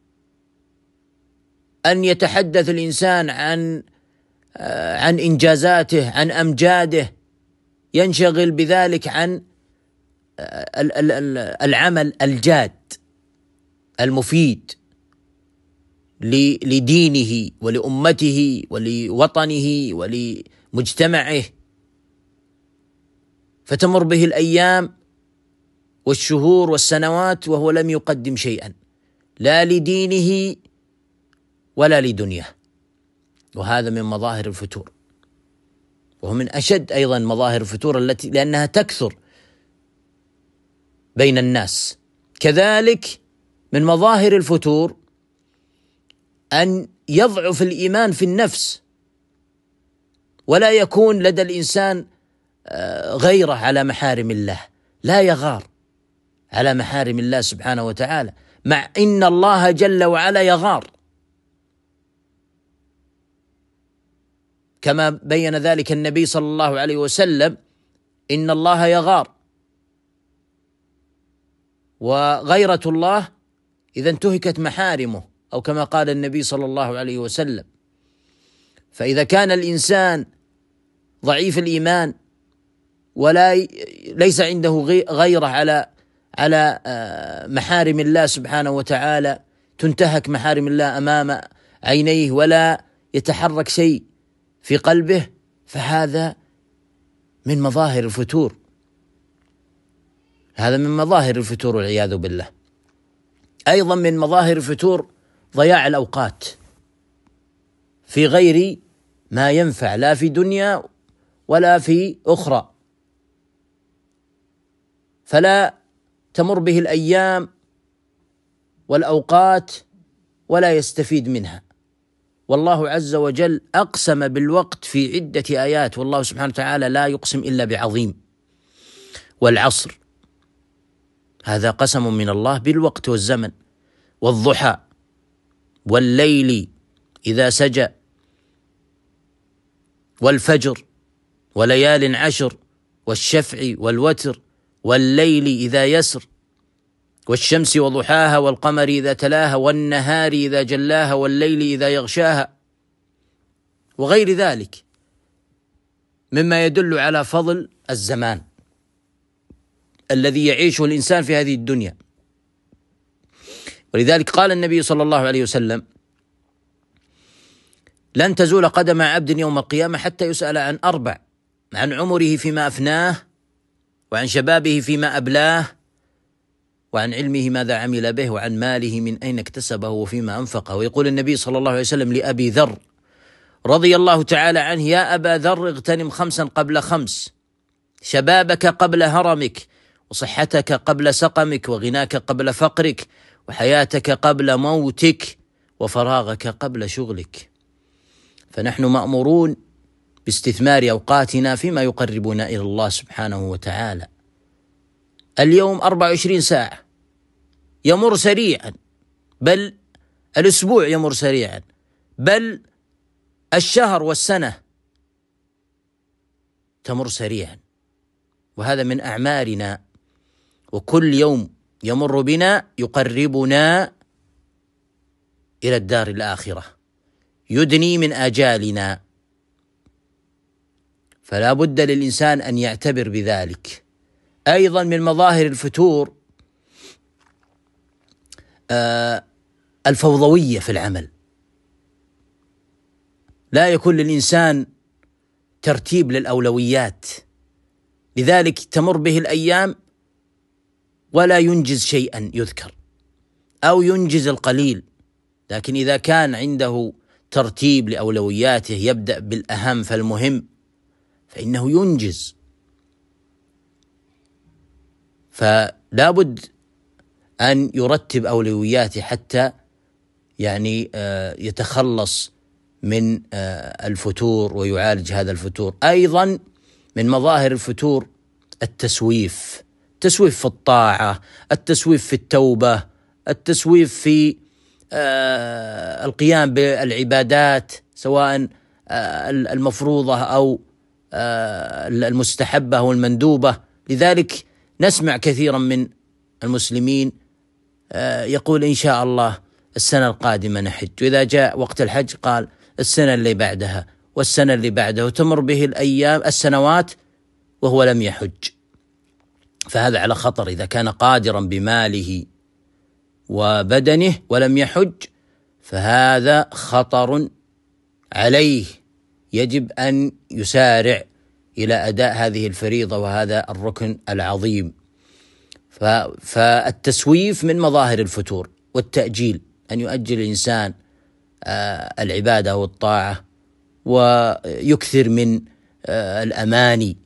أن يتحدث الإنسان عن عن إنجازاته، عن أمجاده، ينشغل بذلك عن العمل الجاد المفيد لدينه ولأمته ولوطنه ولمجتمعه، فتمر به الأيام والشهور والسنوات وهو لم يقدم شيئا لا لدينه ولا لدنياه، وهذا من مظاهر الفتور، وهو من أشد أيضا مظاهر الفتور التي لأنها تكثر بين الناس. كذلك من مظاهر الفتور أن يضعف الإيمان في النفس، ولا يكون لدى الإنسان غيرة على محارم الله، لا يغار على محارم الله سبحانه وتعالى، مع إن الله جل وعلا يغار، كما بين ذلك النبي صلى الله عليه وسلم: إن الله يغار. وغيرة الله إذا انتهكت محارمه، أو كما قال النبي صلى الله عليه وسلم. فإذا كان الإنسان ضعيف الإيمان ولا ليس عنده غيرة على على محارم الله سبحانه وتعالى، تنتهك محارم الله أمام عينيه ولا يتحرك شيء في قلبه، فهذا من مظاهر الفتور، هذا من مظاهر الفتور والعياذ بالله. أيضا من مظاهر الفتور ضياع الأوقات في غير ما ينفع، لا في دنيا ولا في أخرى، فلا تمر به الأيام والأوقات ولا يستفيد منها. والله عز وجل أقسم بالوقت في عدة آيات، والله سبحانه وتعالى لا يقسم إلا بعظيم. والعصر، هذا قسم من الله بالوقت والزمن، والضحى، والليل إذا سجى، والفجر، وليال عشر، والشفع والوتر، والليل إذا يسر، والشمس وضحاها، والقمر إذا تلاها، والنهار إذا جلاها، والليل إذا يغشاها، وغير ذلك مما يدل على فضل الزمان الذي يعيشه الإنسان في هذه الدنيا. ولذلك قال النبي صلى الله عليه وسلم: لن تزول قدم عبد يوم القيامة حتى يسأل عن أربع: عن عمره فيما أفناه، وعن شبابه فيما أبلاه، وعن علمه ماذا عمل به، وعن ماله من أين اكتسبه وفيما أنفقه. ويقول النبي صلى الله عليه وسلم لأبي ذر رضي الله تعالى عنه: يا أبا ذر، اغتنم خمسا قبل خمس: شبابك قبل هرمك، وصحتك قبل سقمك، وغناك قبل فقرك، وحياتك قبل موتك، وفراغك قبل شغلك. فنحن مأمورون باستثمار أوقاتنا فيما يقربنا إلى الله سبحانه وتعالى. اليوم أربع وعشرين ساعة يمر سريعا، بل الأسبوع يمر سريعا، بل الشهر والسنة تمر سريعا، وهذا من أعمارنا، وكل يوم يمر بنا يقربنا إلى الدار الآخرة، يدني من آجالنا، فلا بد للإنسان أن يعتبر بذلك. أيضا من مظاهر الفتور آه الفوضوية في العمل، لا يكون للإنسان ترتيب للأولويات، لذلك تمر به الأيام ولا ينجز شيئا يذكر، أو ينجز القليل. لكن إذا كان عنده ترتيب لأولوياته، يبدأ بالأهم فالمهم، فإنه ينجز. فلا بد أن يرتب أولوياته حتى يعني يتخلص من الفتور ويعالج هذا الفتور. أيضا من مظاهر الفتور التسويف، التسويف في الطاعة، التسويف في التوبة، التسويف في القيام بالعبادات سواء المفروضة أو المستحبة أو المندوبة. لذلك نسمع كثيرا من المسلمين يقول إن شاء الله السنة القادمة نحج، وإذا جاء وقت الحج قال السنة اللي بعدها والسنة اللي بعدها، وتمر به الأيام السنوات وهو لم يحج. فهذا على خطر، إذا كان قادرا بماله وبدنه ولم يحج فهذا خطر عليه، يجب أن يسارع إلى أداء هذه الفريضة وهذا الركن العظيم. فالتسويف من مظاهر الفتور، والتأجيل، أن يؤجل الإنسان العبادة والطاعة ويكثر من الأماني،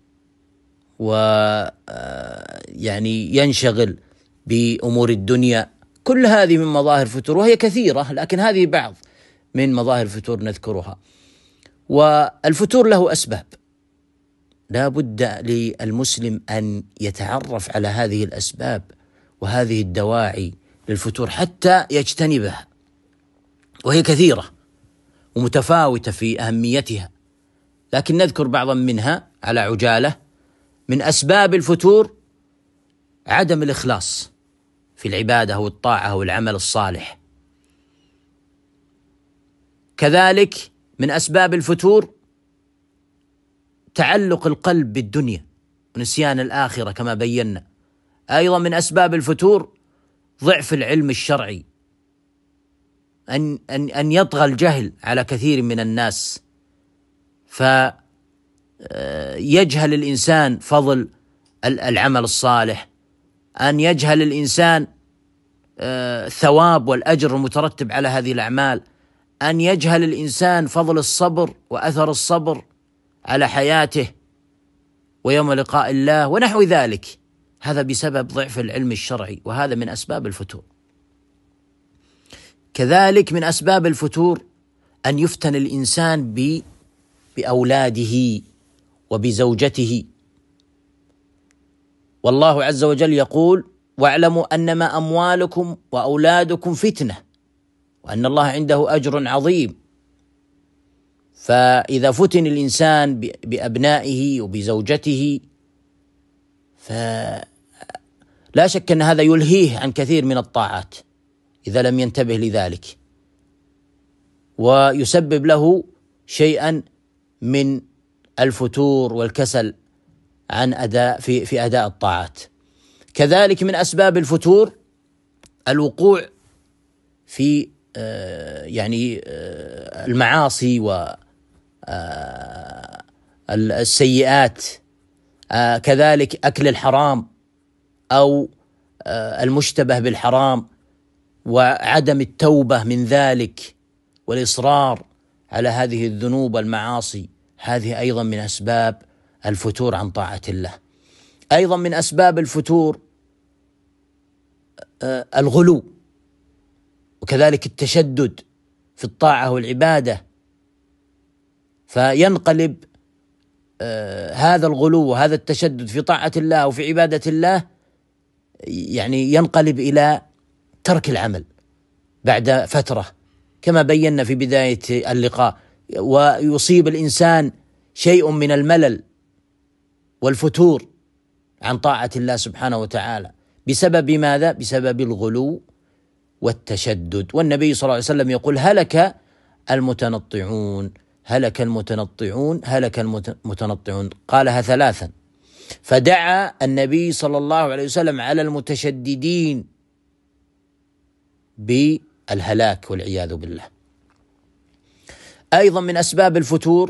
ويعني ينشغل بأمور الدنيا. كل هذه من مظاهر الفتور، وهي كثيرة، لكن هذه بعض من مظاهر الفتور نذكرها. والفتور له أسباب، لا بد للمسلم أن يتعرف على هذه الأسباب وهذه الدواعي للفتور حتى يجتنبها، وهي كثيرة ومتفاوتة في أهميتها، لكن نذكر بعضا منها على عجالة. من أسباب الفتور عدم الإخلاص في العبادة والطاعة والعمل الصالح. كذلك من أسباب الفتور تعلق القلب بالدنيا ونسيان الآخرة كما بينا. أيضا من أسباب الفتور ضعف العلم الشرعي، أن أن أن يطغى الجهل على كثير من الناس، فيجهل الإنسان فضل العمل الصالح، أن يجهل الإنسان الثواب والأجر المترتب على هذه الأعمال، أن يجهل الإنسان فضل الصبر وأثر الصبر على حياته ويوم لقاء الله ونحو ذلك. هذا بسبب ضعف العلم الشرعي، وهذا من أسباب الفتور. كذلك من أسباب الفتور أن يفتن الإنسان بأولاده وبزوجته. والله عز وجل يقول: واعلموا أنما أموالكم وأولادكم فتنة وأن الله عنده أجر عظيم. فإذا فتن الإنسان بأبنائه وبزوجته فلا شك أن هذا يلهيه عن كثير من الطاعات إذا لم ينتبه لذلك، ويسبب له شيئا من الفتور والكسل عن أداء في في أداء الطاعات. كذلك من أسباب الفتور الوقوع في يعني المعاصي والسيئات، كذلك أكل الحرام أو المشتبه بالحرام وعدم التوبة من ذلك والإصرار على هذه الذنوب والمعاصي. هذه أيضا من أسباب الفتور عن طاعة الله. أيضا من أسباب الفتور الغلو، وكذلك التشدد في الطاعة والعبادة، فينقلب هذا الغلو وهذا التشدد في طاعة الله وفي عبادة الله يعني ينقلب إلى ترك العمل بعد فترة كما بينا في بداية اللقاء، ويصيب الإنسان شيء من الملل والفتور عن طاعة الله سبحانه وتعالى بسبب ماذا؟ بسبب الغلو والتشدد. والنبي صلى الله عليه وسلم يقول: هلك المتنطعون هلك المتنطعون هلك المتنطعون، قالها ثلاثا. فدعا النبي صلى الله عليه وسلم على المتشددين بالهلاك والعياذ بالله. أيضا من أسباب الفتور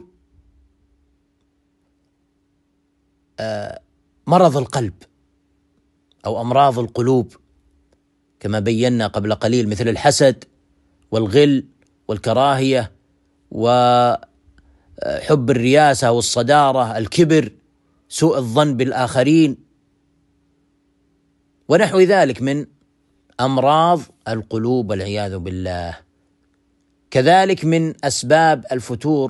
مرض القلب أو أمراض القلوب كما بينا قبل قليل، مثل الحسد والغل والكراهية وحب الرياسة والصدارة، الكبر، سوء الظن بالآخرين ونحو ذلك من أمراض القلوب والعياذ بالله. كذلك من أسباب الفتور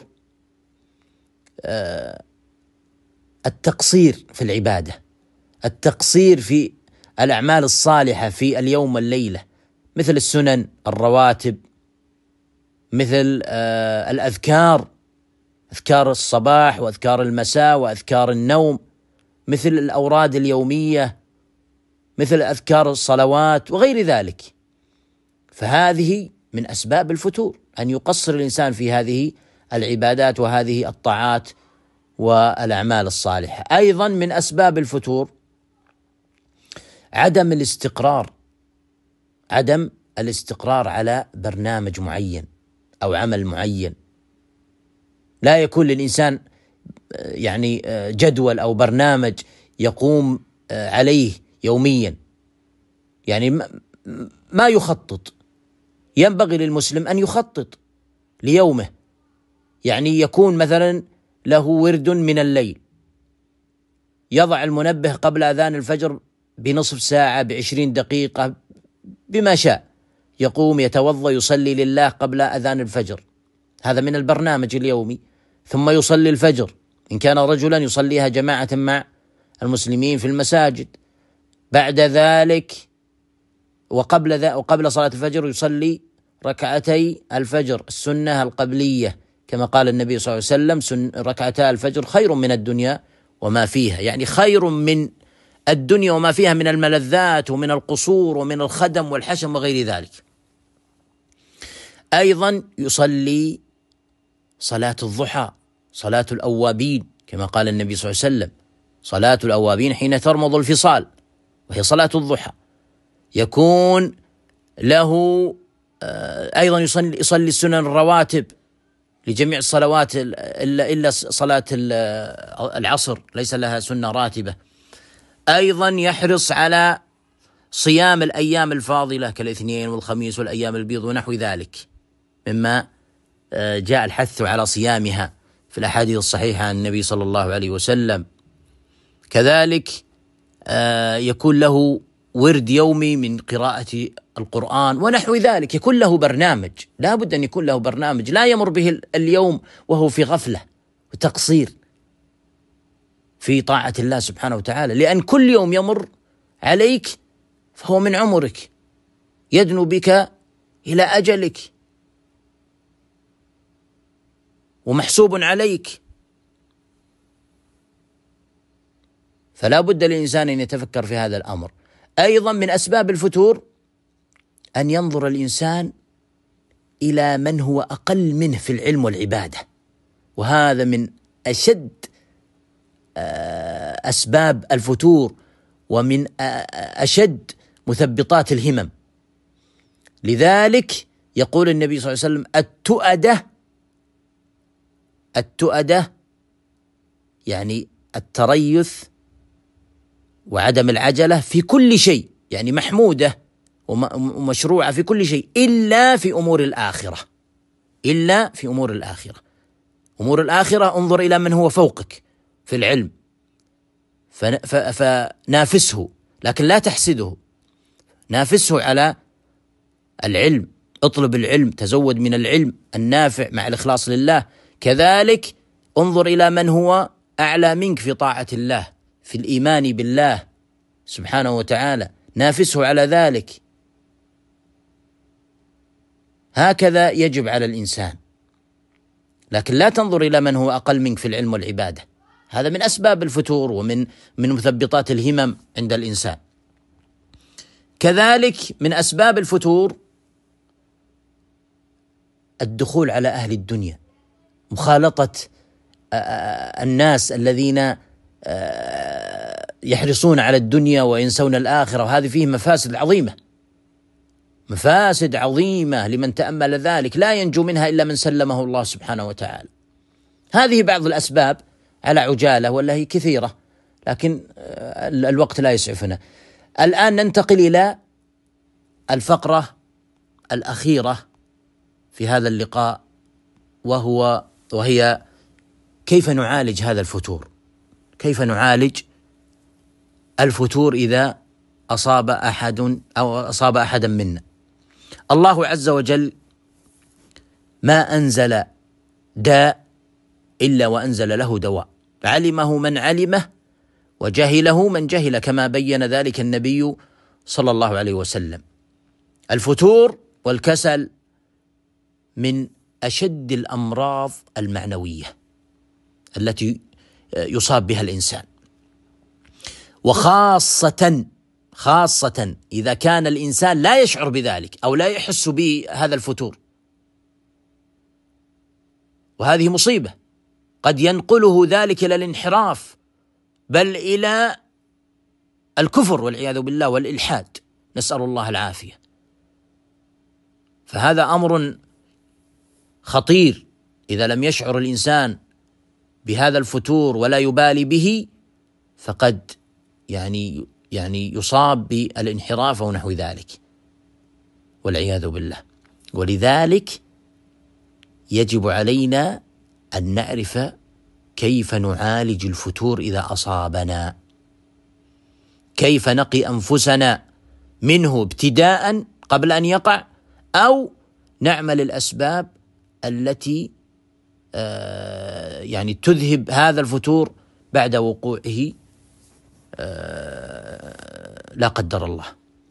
التقصير في العبادة، التقصير في الأعمال الصالحة في اليوم والليلة، مثل السنن، الرواتب، مثل الأذكار، أذكار الصباح وأذكار المساء وأذكار النوم، مثل الأوراد اليومية، مثل أذكار الصلوات وغير ذلك. فهذه من أسباب الفتور، أن يقصر الإنسان في هذه العبادات وهذه الطاعات والأعمال الصالحة. أيضا من أسباب الفتور عدم الاستقرار، عدم الاستقرار على برنامج معين أو عمل معين. لا يكون للإنسان يعني جدول أو برنامج يقوم عليه يوميا، يعني ما يخطط. ينبغي للمسلم أن يخطط ليومه، يعني يكون مثلا له ورد من الليل، يضع المنبه قبل أذان الفجر بنصف ساعة، بعشرين دقيقة، بما شاء، يقوم يتوضأ يصلي لله قبل أذان الفجر، هذا من البرنامج اليومي. ثم يصلي الفجر، إن كان رجلا يصليها جماعة مع المسلمين في المساجد. بعد ذلك وقبل ذا وقبل صلاة الفجر يصلي ركعتي الفجر السنة القبلية، كما قال النبي صلى الله عليه وسلم: ركعتا الفجر خير من الدنيا وما فيها، يعني خير من الدنيا وما فيها من الملذات ومن القصور ومن الخدم والحشم وغير ذلك. أيضا يصلي صلاة الضحى، صلاة الأوابين، كما قال النبي صلى الله عليه وسلم: صلاة الأوابين حين ترمض الفصال، وهي صلاة الضحى. يكون له أيضا يصلي, يصلي السنن الرواتب لجميع الصلوات إلا, إلا صلاة العصر ليس لها سنة راتبة. أيضا يحرص على صيام الأيام الفاضلة كالاثنين والخميس والأيام البيض ونحو ذلك، مما جاء الحث على صيامها في الأحاديث الصحيحة عن النبي صلى الله عليه وسلم. كذلك يكون له ورد يومي من قراءة القرآن ونحو ذلك، يكون له برنامج، لا بد أن يكون له برنامج، لا يمر به اليوم وهو في غفلة وتقصير في طاعة الله سبحانه وتعالى، لأن كل يوم يمر عليك فهو من عمرك، يدنو بك إلى أجلك ومحسوب عليك. فلا بد للإنسان أن يتفكر في هذا الأمر. أيضا من أسباب الفتور أن ينظر الإنسان إلى من هو أقل منه في العلم والعبادة، وهذا من أشد أسباب الفتور ومن أشد مثبطات الهمم. لذلك يقول النبي صلى الله عليه وسلم: التؤدة التؤدة يعني التريث وعدم العجلة في كل شيء، يعني محمودة ومشروعة في كل شيء إلا في أمور الآخرة، إلا في أمور الآخرة. أمور الآخرة انظر إلى من هو فوقك في العلم فنافسه، لكن لا تحسده، نافسه على العلم، اطلب العلم، تزود من العلم النافع مع الإخلاص لله. كذلك انظر إلى من هو أعلى منك في طاعة الله، في الإيمان بالله سبحانه وتعالى، نافسه على ذلك. هكذا يجب على الإنسان، لكن لا تنظر إلى من هو أقل منك في العلم والعبادة، هذا من أسباب الفتور ومن من مثبطات الهمم عند الإنسان. كذلك من أسباب الفتور الدخول على أهل الدنيا، مخالطة الناس الذين يحرصون على الدنيا وينسون الآخرة، وهذه فيه مفاسد عظيمة، مفاسد عظيمة لمن تأمل ذلك لا ينجو منها إلا من سلمه الله سبحانه وتعالى. هذه بعض الأسباب على عجالة، ولا هي كثيرة، لكن الوقت لا يسعفنا. الآن ننتقل إلى الفقرة الأخيرة في هذا اللقاء، وهو وهي كيف نعالج هذا الفتور، كيف نعالج الفتور إذا أصاب أحد أو أصاب أحدا منا. الله عز وجل ما أنزل داء إلا وأنزل له دواء، علمه من علمه وجهله من جهل، كما بين ذلك النبي صلى الله عليه وسلم. الفتور والكسل من أشد الأمراض المعنوية التي يصاب بها الإنسان، وخاصة خاصة إذا كان الإنسان لا يشعر بذلك أو لا يحس بهذا الفتور، وهذه مصيبة قد ينقله ذلك إلى الانحراف بل إلى الكفر والعياذ بالله والإلحاد، نسأل الله العافية. فهذا أمر خطير، إذا لم يشعر الإنسان بهذا الفتور ولا يبالي به فقد يعني يعني يصاب بالانحراف أو نحو ذلك والعياذ بالله. ولذلك يجب علينا أن نعرف كيف نعالج الفتور إذا أصابنا، كيف نقي أنفسنا منه ابتداء قبل أن يقع، أو نعمل الأسباب التي آه يعني تذهب هذا الفتور بعد وقوعه آه لا قدر الله.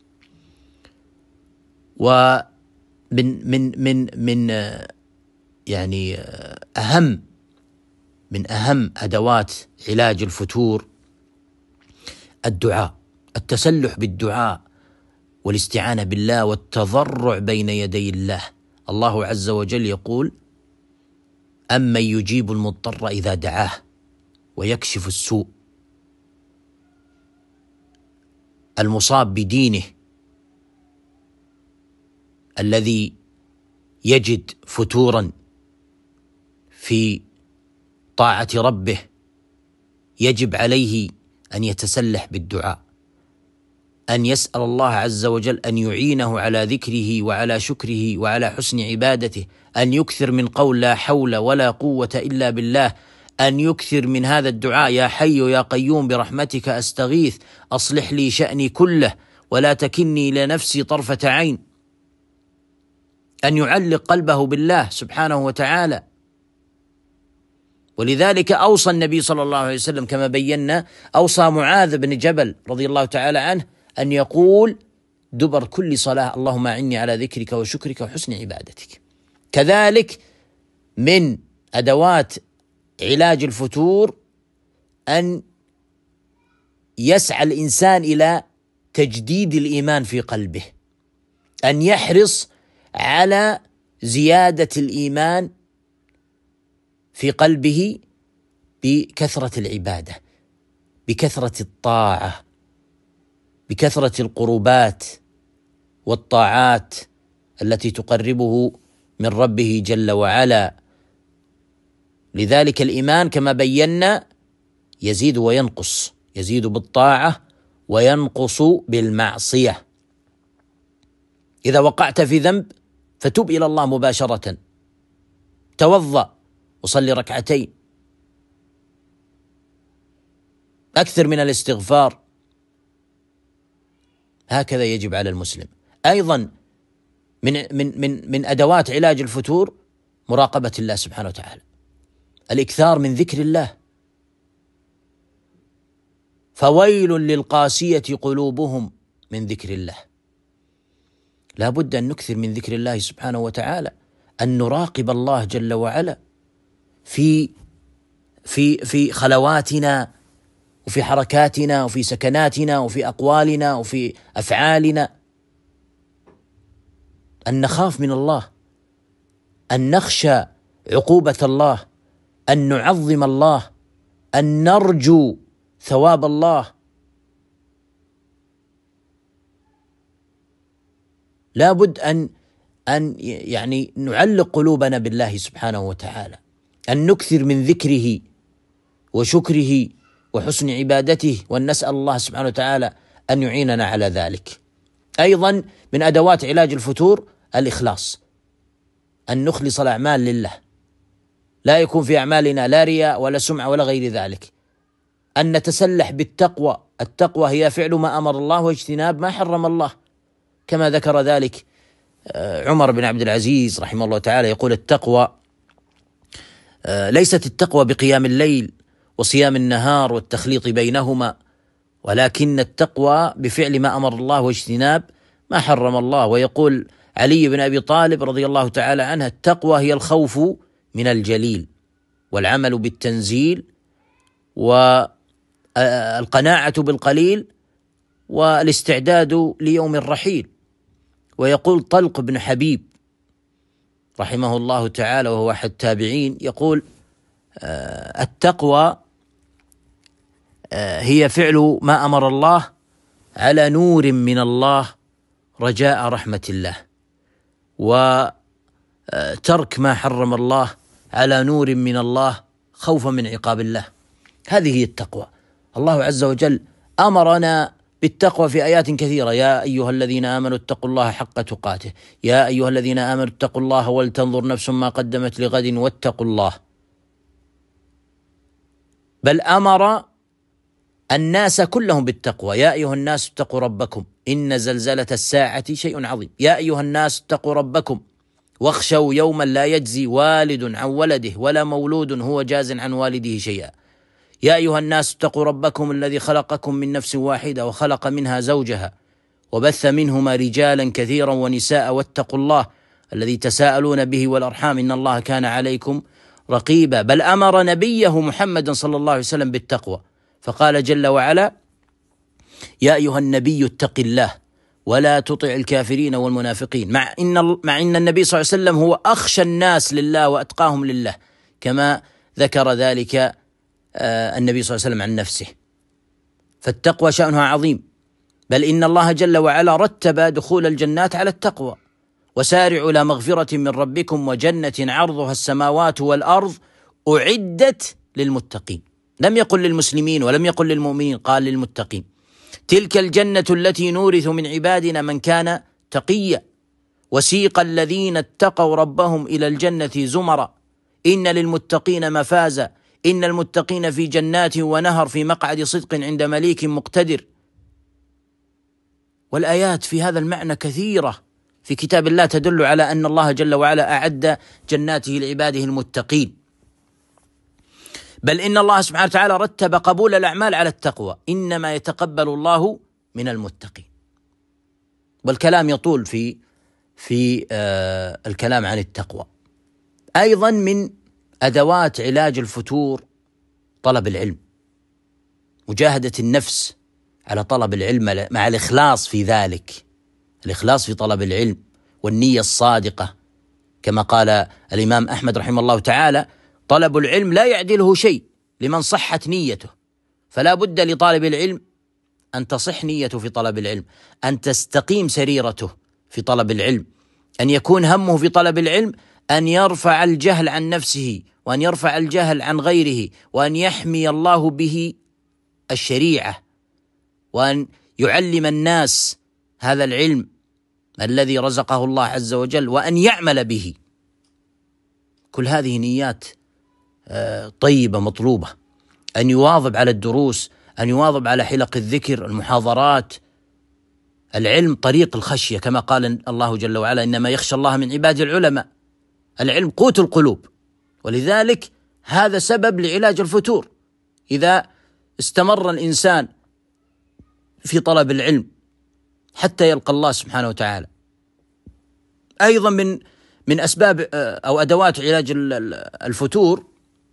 ومن من من من آه يعني آه أهم من أهم أدوات علاج الفتور الدعاء، التسلح بالدعاء والاستعانة بالله والتضرع بين يدي الله. الله عز وجل يقول: أمن يجيب المضطر إذا دعاه ويكشف السوء. المصاب بدينه الذي يجد فتورا في طاعة ربه يجب عليه أن يتسلح بالدعاء، أن يسأل الله عز وجل أن يعينه على ذكره وعلى شكره وعلى حسن عبادته، أن يكثر من قول لا حول ولا قوة إلا بالله، أن يكثر من هذا الدعاء: يا حي يا قيوم برحمتك أستغيث أصلح لي شأني كله ولا تكلني إلى نفسي طرفة عين. أن يعلق قلبه بالله سبحانه وتعالى. ولذلك أوصى النبي صلى الله عليه وسلم كما بينا، أوصى معاذ بن جبل رضي الله تعالى عنه أن يقول دبر كل صلاة: اللهم أعني على ذكرك وشكرك وحسن عبادتك. كذلك من أدوات علاج الفتور أن يسعى الإنسان إلى تجديد الإيمان في قلبه، أن يحرص على زيادة الإيمان في قلبه بكثرة العبادة، بكثرة الطاعة، بكثرة القربات والطاعات التي تقربه من ربه جل وعلا. لذلك الإيمان كما بينا يزيد وينقص، يزيد بالطاعة وينقص بالمعصية. إذا وقعت في ذنب فتب إلى الله مباشرة، توضأ وصلي ركعتين، أكثر من الاستغفار. هكذا يجب على المسلم. أيضا من من من من أدوات علاج الفتور مراقبة الله سبحانه وتعالى، الإكثار من ذكر الله. فويل للقاسية قلوبهم من ذكر الله. لا بد أن نكثر من ذكر الله سبحانه وتعالى، أن نراقب الله جل وعلا في في في خلواتنا وفي حركاتنا وفي سكناتنا وفي أقوالنا وفي أفعالنا، أن نخاف من الله، أن نخشى عقوبة الله، أن نعظم الله، أن نرجو ثواب الله. لا بد أن أن يعني نعلق قلوبنا بالله سبحانه وتعالى، أن نكثر من ذكره وشكره وحسن عبادته، وأن نسأل الله سبحانه وتعالى أن يعيننا على ذلك. أيضا من أدوات علاج الفتور الإخلاص، أن نخلص الأعمال لله، لا يكون في أعمالنا لا رياء ولا سمعة ولا غير ذلك. أن نتسلح بالتقوى، التقوى هي فعل ما أمر الله واجتناب ما حرم الله، كما ذكر ذلك عمر بن عبد العزيز رحمه الله تعالى يقول: التقوى ليست التقوى بقيام الليل وصيام النهار والتخليط بينهما، ولكن التقوى بفعل ما أمر الله واجتناب ما حرم الله. ويقول علي بن أبي طالب رضي الله تعالى عنه: التقوى هي الخوف من الجليل والعمل بالتنزيل والقناعة بالقليل والاستعداد ليوم الرحيل. ويقول طلق بن حبيب رحمه الله تعالى وهو أحد التابعين يقول: التقوى هي فعل ما أمر الله على نور من الله رجاء رحمة الله، وترك ما حرم الله على نور من الله خوفا من عقاب الله. هذه هي التقوى. الله عز وجل أمرنا بالتقوى في آيات كثيرة: يا أيها الذين آمنوا اتقوا الله حق تقاته، يا أيها الذين آمنوا اتقوا الله ولتنظر نفس ما قدمت لغد واتقوا الله. بل أمر الناس كلهم بالتقوى: يا أيها الناس اتقوا ربكم إن زلزلة الساعة شيء عظيم، يا أيها الناس اتقوا ربكم واخشوا يوما لا يجزي والد عن ولده ولا مولود هو جاز عن والده شيئا، يا أيها الناس اتقوا ربكم الذي خلقكم من نفس واحدة وخلق منها زوجها وبث منهما رجالا كثيرا ونساء واتقوا الله الذي تساءلون به والأرحام إن الله كان عليكم رقيبا. بل أمر نبيه محمد صلى الله عليه وسلم بالتقوى فقال جل وعلا: يا أيها النبي اتق الله ولا تطع الكافرين والمنافقين، مع إن, مع إن النبي صلى الله عليه وسلم هو أخشى الناس لله وأتقاهم لله، كما ذكر ذلك النبي صلى الله عليه وسلم عن نفسه. فالتقوى شأنها عظيم، بل إن الله جل وعلا رتب دخول الجنات على التقوى: وسارعوا إلى مغفرة من ربكم وجنة عرضها السماوات والأرض أعدت للمتقين. لم يقل للمسلمين ولم يقل للمؤمنين، قال للمتقين: تلك الجنة التي نورث من عبادنا من كان تقيا. وسيق الذين اتقوا ربهم إلى الجنة زمرا إن للمتقين مفازا إن المتقين في جنات ونهر في مقعد صدق عند مليك مقتدر. والآيات في هذا المعنى كثيرة في كتاب الله تدل على أن الله جل وعلا أعد جناته لعباده المتقين. بل إن الله سبحانه وتعالى رتب قبول الأعمال على التقوى: إنما يتقبل الله من المتقين. والكلام يطول في في آه الكلام عن التقوى. أيضا من أدوات علاج الفتور طلب العلم، مجاهدة النفس على طلب العلم مع الإخلاص في ذلك، الإخلاص في طلب العلم والنية الصادقة، كما قال الإمام أحمد رحمه الله تعالى: طلب العلم لا يعدله شيء لمن صحت نيته. فلا بد لطالب العلم أن تصح نيته في طلب العلم، أن تستقيم سريرته في طلب العلم، أن يكون همه في طلب العلم أن يرفع الجهل عن نفسه وأن يرفع الجهل عن غيره، وأن يحمي الله به الشريعة، وأن يعلم الناس هذا العلم الذي رزقه الله عز وجل، وأن يعمل به. كل هذه نيات طيبة مطلوبة. أن يواظب على الدروس، أن يواظب على حلق الذكر، المحاضرات. العلم طريق الخشية، كما قال الله جل وعلا: إنما يخشى الله من عباده العلماء. العلم قوت القلوب، ولذلك هذا سبب لعلاج الفتور. إذا استمر الإنسان في طلب العلم حتى يلقى الله سبحانه وتعالى. أيضا من من أسباب أو أدوات علاج الفتور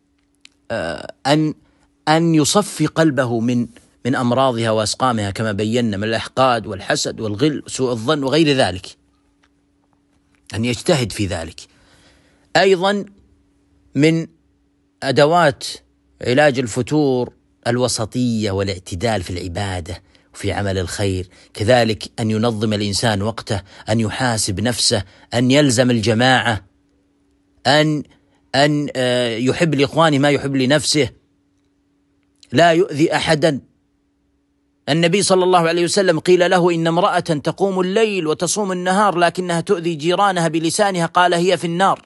أن أن يصفي قلبه من من أمراضها وأسقامها، كما بينا من الإحقاد والحسد والغل وسوء الظن وغير ذلك، أن يجتهد في ذلك. أيضا من أدوات علاج الفتور الوسطية والاعتدال في العبادة وفي عمل الخير، كذلك أن ينظم الإنسان وقته، أن يحاسب نفسه، أن يلزم الجماعة، أن أن يحب لإخوانه ما يحب لنفسه، لا يؤذي أحدا. النبي صلى الله عليه وسلم قيل له: إن امرأة تقوم الليل وتصوم النهار لكنها تؤذي جيرانها بلسانها، قال: هي في النار.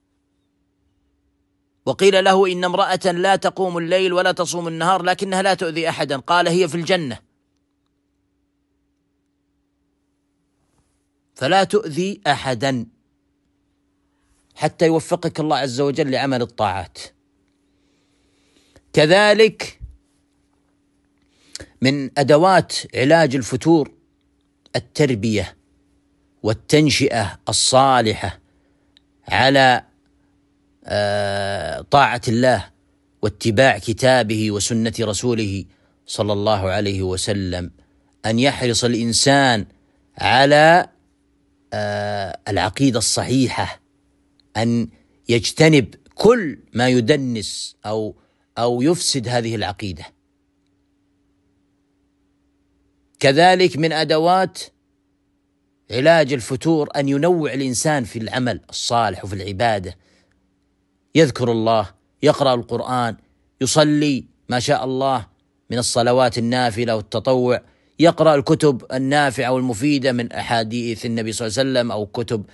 وقيل له: إن امرأة لا تقوم الليل ولا تصوم النهار لكنها لا تؤذي أحدا، قال: هي في الجنة. فلا تؤذي أحدا حتى يوفقك الله عز وجل لعمل الطاعات. كذلك من أدوات علاج الفتور التربية والتنشئة الصالحة على طاعة الله واتباع كتابه وسنة رسوله صلى الله عليه وسلم، أن يحرص الإنسان على العقيدة الصحيحة، أن يجتنب كل ما يدنس أو أو يفسد هذه العقيدة. كذلك من أدوات علاج الفتور أن ينوع الإنسان في العمل الصالح وفي العبادة، يذكر الله، يقرأ القرآن، يصلي ما شاء الله من الصلوات النافلة والتطوع، يقرأ الكتب النافعة والمفيدة من أحاديث النبي صلى الله عليه وسلم أو كتب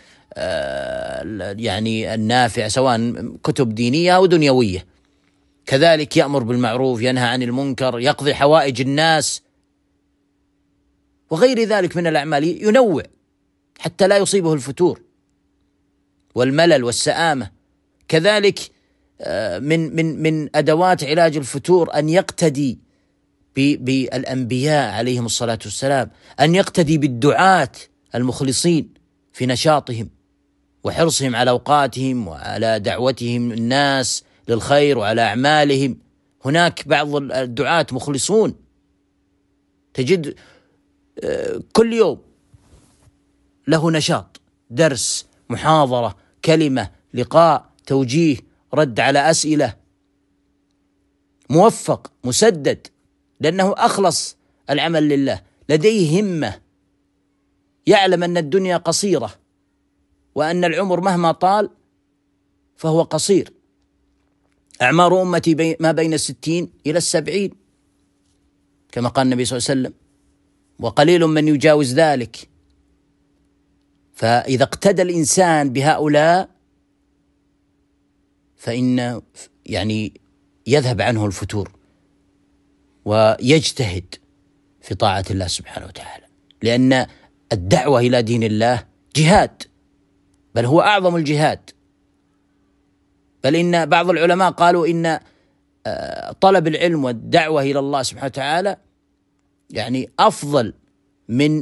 يعني النافعة سواء كتب دينية أو دنيوية. كذلك يأمر بالمعروف، ينهى عن المنكر، يقضي حوائج الناس وغير ذلك من الأعمال، ينوع حتى لا يصيبه الفتور والملل والسآمة. كذلك من من من أدوات علاج الفتور أن يقتدي بالأنبياء عليهم الصلاة والسلام، أن يقتدي بالدعاة المخلصين في نشاطهم وحرصهم على أوقاتهم وعلى دعوتهم الناس للخير وعلى أعمالهم. هناك بعض الدعاة مخلصون تجد كل يوم له نشاط، درس، محاضرة، كلمة، لقاء، توجيه، رد على أسئلة، موفق مسدد لأنه أخلص العمل لله، لديه همة، يعلم أن الدنيا قصيرة وأن العمر مهما طال فهو قصير. أعمار أمتي بي ما بين الستين إلى السبعين كما قال النبي صلى الله عليه وسلم، وقليل من يجاوز ذلك. فإذا اقتدى الإنسان بهؤلاء فإن يعني يذهب عنه الفتور ويجتهد في طاعة الله سبحانه وتعالى، لأن الدعوة إلى دين الله جهاد، بل هو أعظم الجهاد. بل إن بعض العلماء قالوا إن طلب العلم والدعوة إلى الله سبحانه وتعالى يعني أفضل من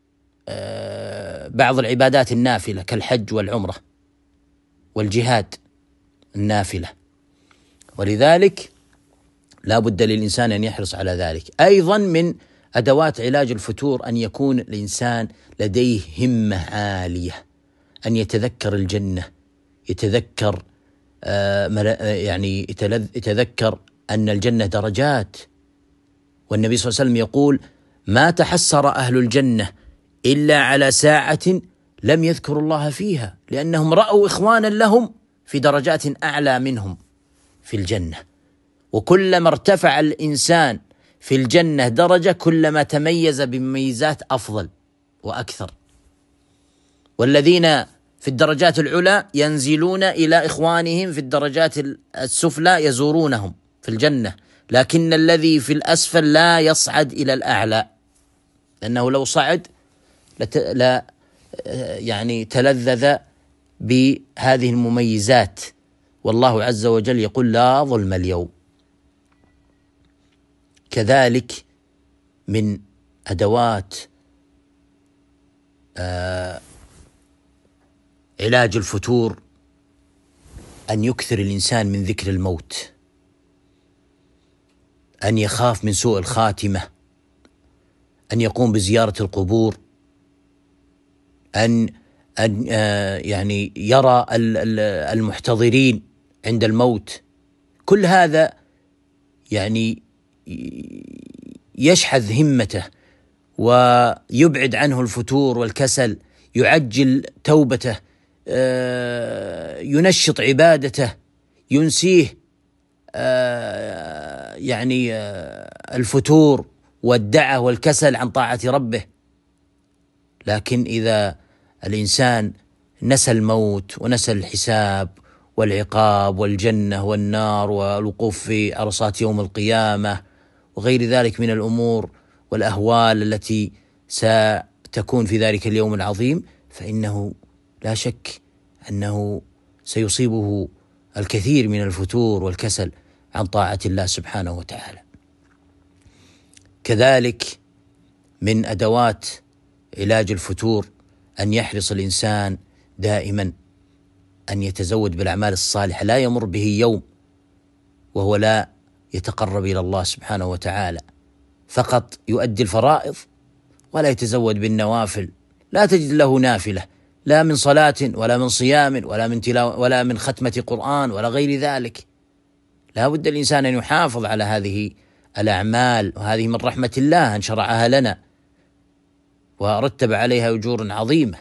بعض العبادات النافلة كالحج والعمرة والجهاد النافلة، ولذلك لا بد للإنسان أن يحرص على ذلك. أيضا من أدوات علاج الفتور أن يكون الإنسان لديه همة عالية، أن يتذكر الجنة، يتذكر يعني يتذكر أن الجنة درجات، والنبي صلى الله عليه وسلم يقول: ما تحسر أهل الجنة إلا على ساعة لم يذكروا الله فيها، لأنهم رأوا إخوانا لهم في درجات أعلى منهم في الجنة. وكلما ارتفع الإنسان في الجنة درجة كلما تميز بمميزات أفضل وأكثر. والذين في الدرجات العلى ينزلون إلى إخوانهم في الدرجات السفلى يزورونهم في الجنة، لكن الذي في الأسفل لا يصعد إلى الأعلى، لأنه لو صعد لت... لا يعني تلذذ بهذه المميزات. والله عز وجل يقول: لا ظلم اليوم. كذلك من أدوات آه علاج الفتور أن يكثر الإنسان من ذكر الموت، أن يخاف من سوء الخاتمة، أن يقوم بزيارة القبور، أن أن آه يعني يرى المحتضرين عند الموت. كل هذا يعني يشحذ همته ويبعد عنه الفتور والكسل، يعجل توبته، ينشط عبادته، ينسيه يعني الفتور والدعة والكسل عن طاعة ربه. لكن إذا الإنسان نسى الموت ونسى الحساب والعقاب والجنة والنار والوقوف في عرصات يوم القيامة وغير ذلك من الأمور والأهوال التي ستكون في ذلك اليوم العظيم، فإنه لا شك أنه سيصيبه الكثير من الفتور والكسل عن طاعة الله سبحانه وتعالى. كذلك من أدوات علاج الفتور أن يحرص الإنسان دائما أن يتزود بالأعمال الصالحة، لا يمر به يوم وهو لا يتقرب إلى الله سبحانه وتعالى، فقط يؤدي الفرائض ولا يتزود بالنوافل. لا تجد له نافلة، لا من صلاة ولا من صيام ولا من تلاوة ولا من ختمة قرآن ولا غير ذلك. لا بد الإنسان أن يحافظ على هذه الأعمال، وهذه من رحمة الله أن شرعها لنا ورتب عليها أجور عظيمة.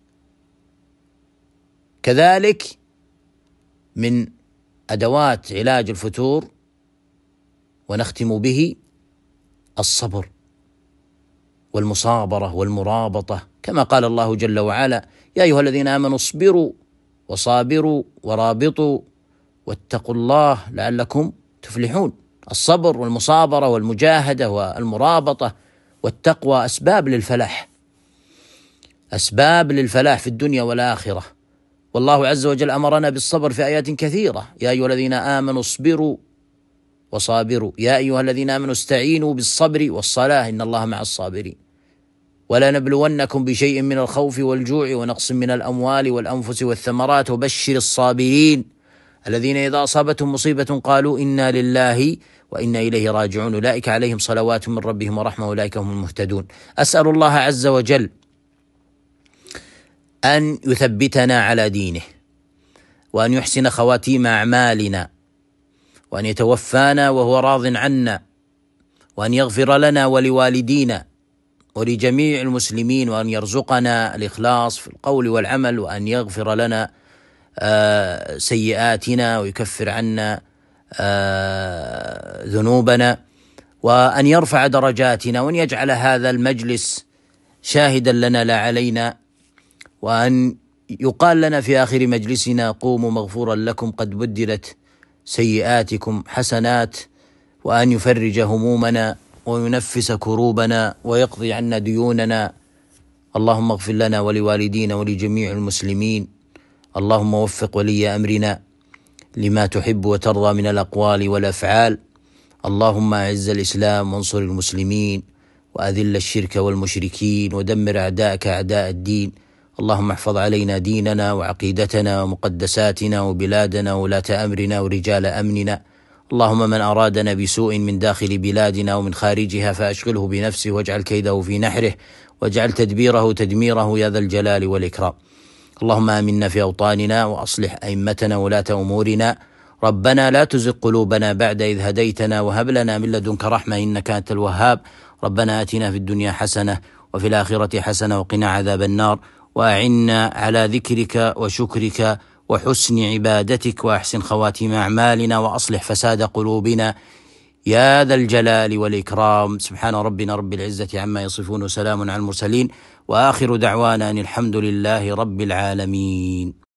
كذلك من أدوات علاج الفتور ونختم به الصبر والمصابرة والمرابطة، كما قال الله جل وعلا: يا أيها الذين آمنوا اصبروا وصابروا ورابطوا واتقوا الله لعلكم تفلحون. الصبر والمصابرة والمجاهدة والمرابطة والتقوى أسباب للفلاح، أسباب للفلاح في الدنيا والآخرة. والله عز وجل أمرنا بالصبر في آيات كثيرة: يا أيها الذين آمنوا اصبروا وصابروا، يا أيها الذين آمنوا استعينوا بالصبر والصلاة إن الله مع الصابرين، ولا نبلونكم بشيء من الخوف والجوع ونقص من الأموال والأنفس والثمرات وبشر الصابرين الذين إذا أصابتهم مصيبة قالوا إنا لله وإنا إليه راجعون أولئك عليهم صلوات من ربهم ورحمة أولئك هم المهتدون. أسأل الله عز وجل أن يثبتنا على دينه، وأن يحسن خواتيم أعمالنا، وأن يتوفانا وهو راض عنا، وأن يغفر لنا ولوالدينا ولجميع المسلمين، وأن يرزقنا الإخلاص في القول والعمل، وأن يغفر لنا آه سيئاتنا ويكفر عنا آه ذنوبنا، وأن يرفع درجاتنا، وأن يجعل هذا المجلس شاهدا لنا لا علينا، وأن يقال لنا في آخر مجلسنا: قوموا مغفورا لكم قد بدلت سيئاتكم حسنات، وأن يفرج همومنا وينفس كروبنا ويقضي عنا ديوننا. اللهم اغفر لنا ولوالدينا ولجميع المسلمين. اللهم وفق ولي أمرنا لما تحب وترضى من الأقوال والأفعال. اللهم أعز الإسلام وانصر المسلمين، وأذل الشرك والمشركين، ودمر أعداءك أعداء الدين. اللهم احفظ علينا ديننا وعقيدتنا ومقدساتنا وبلادنا وولاة أمرنا ورجال أمننا. اللهم من أرادنا بسوء من داخل بلادنا ومن خارجها فأشغله بنفسه، واجعل كيده في نحره، واجعل تدبيره تدميره يا ذا الجلال والإكرام. اللهم آمنا في أوطاننا، وأصلح أئمتنا ولاة أمورنا. ربنا لا تزغ قلوبنا بعد إذ هديتنا، وهب لنا من لدنك رحمة إنك أنت الوهاب. ربنا آتنا في الدنيا حسنة وفي الآخرة حسنة وقنا عذاب النار، وأعنا على ذكرك وشكرك وحسن عبادتك، وأحسن خواتيم أعمالنا، وأصلح فساد قلوبنا يا ذا الجلال والإكرام. سبحان ربنا رب العزة عما يصفون، وسلام على المرسلين، وآخر دعوانا أن الحمد لله رب العالمين.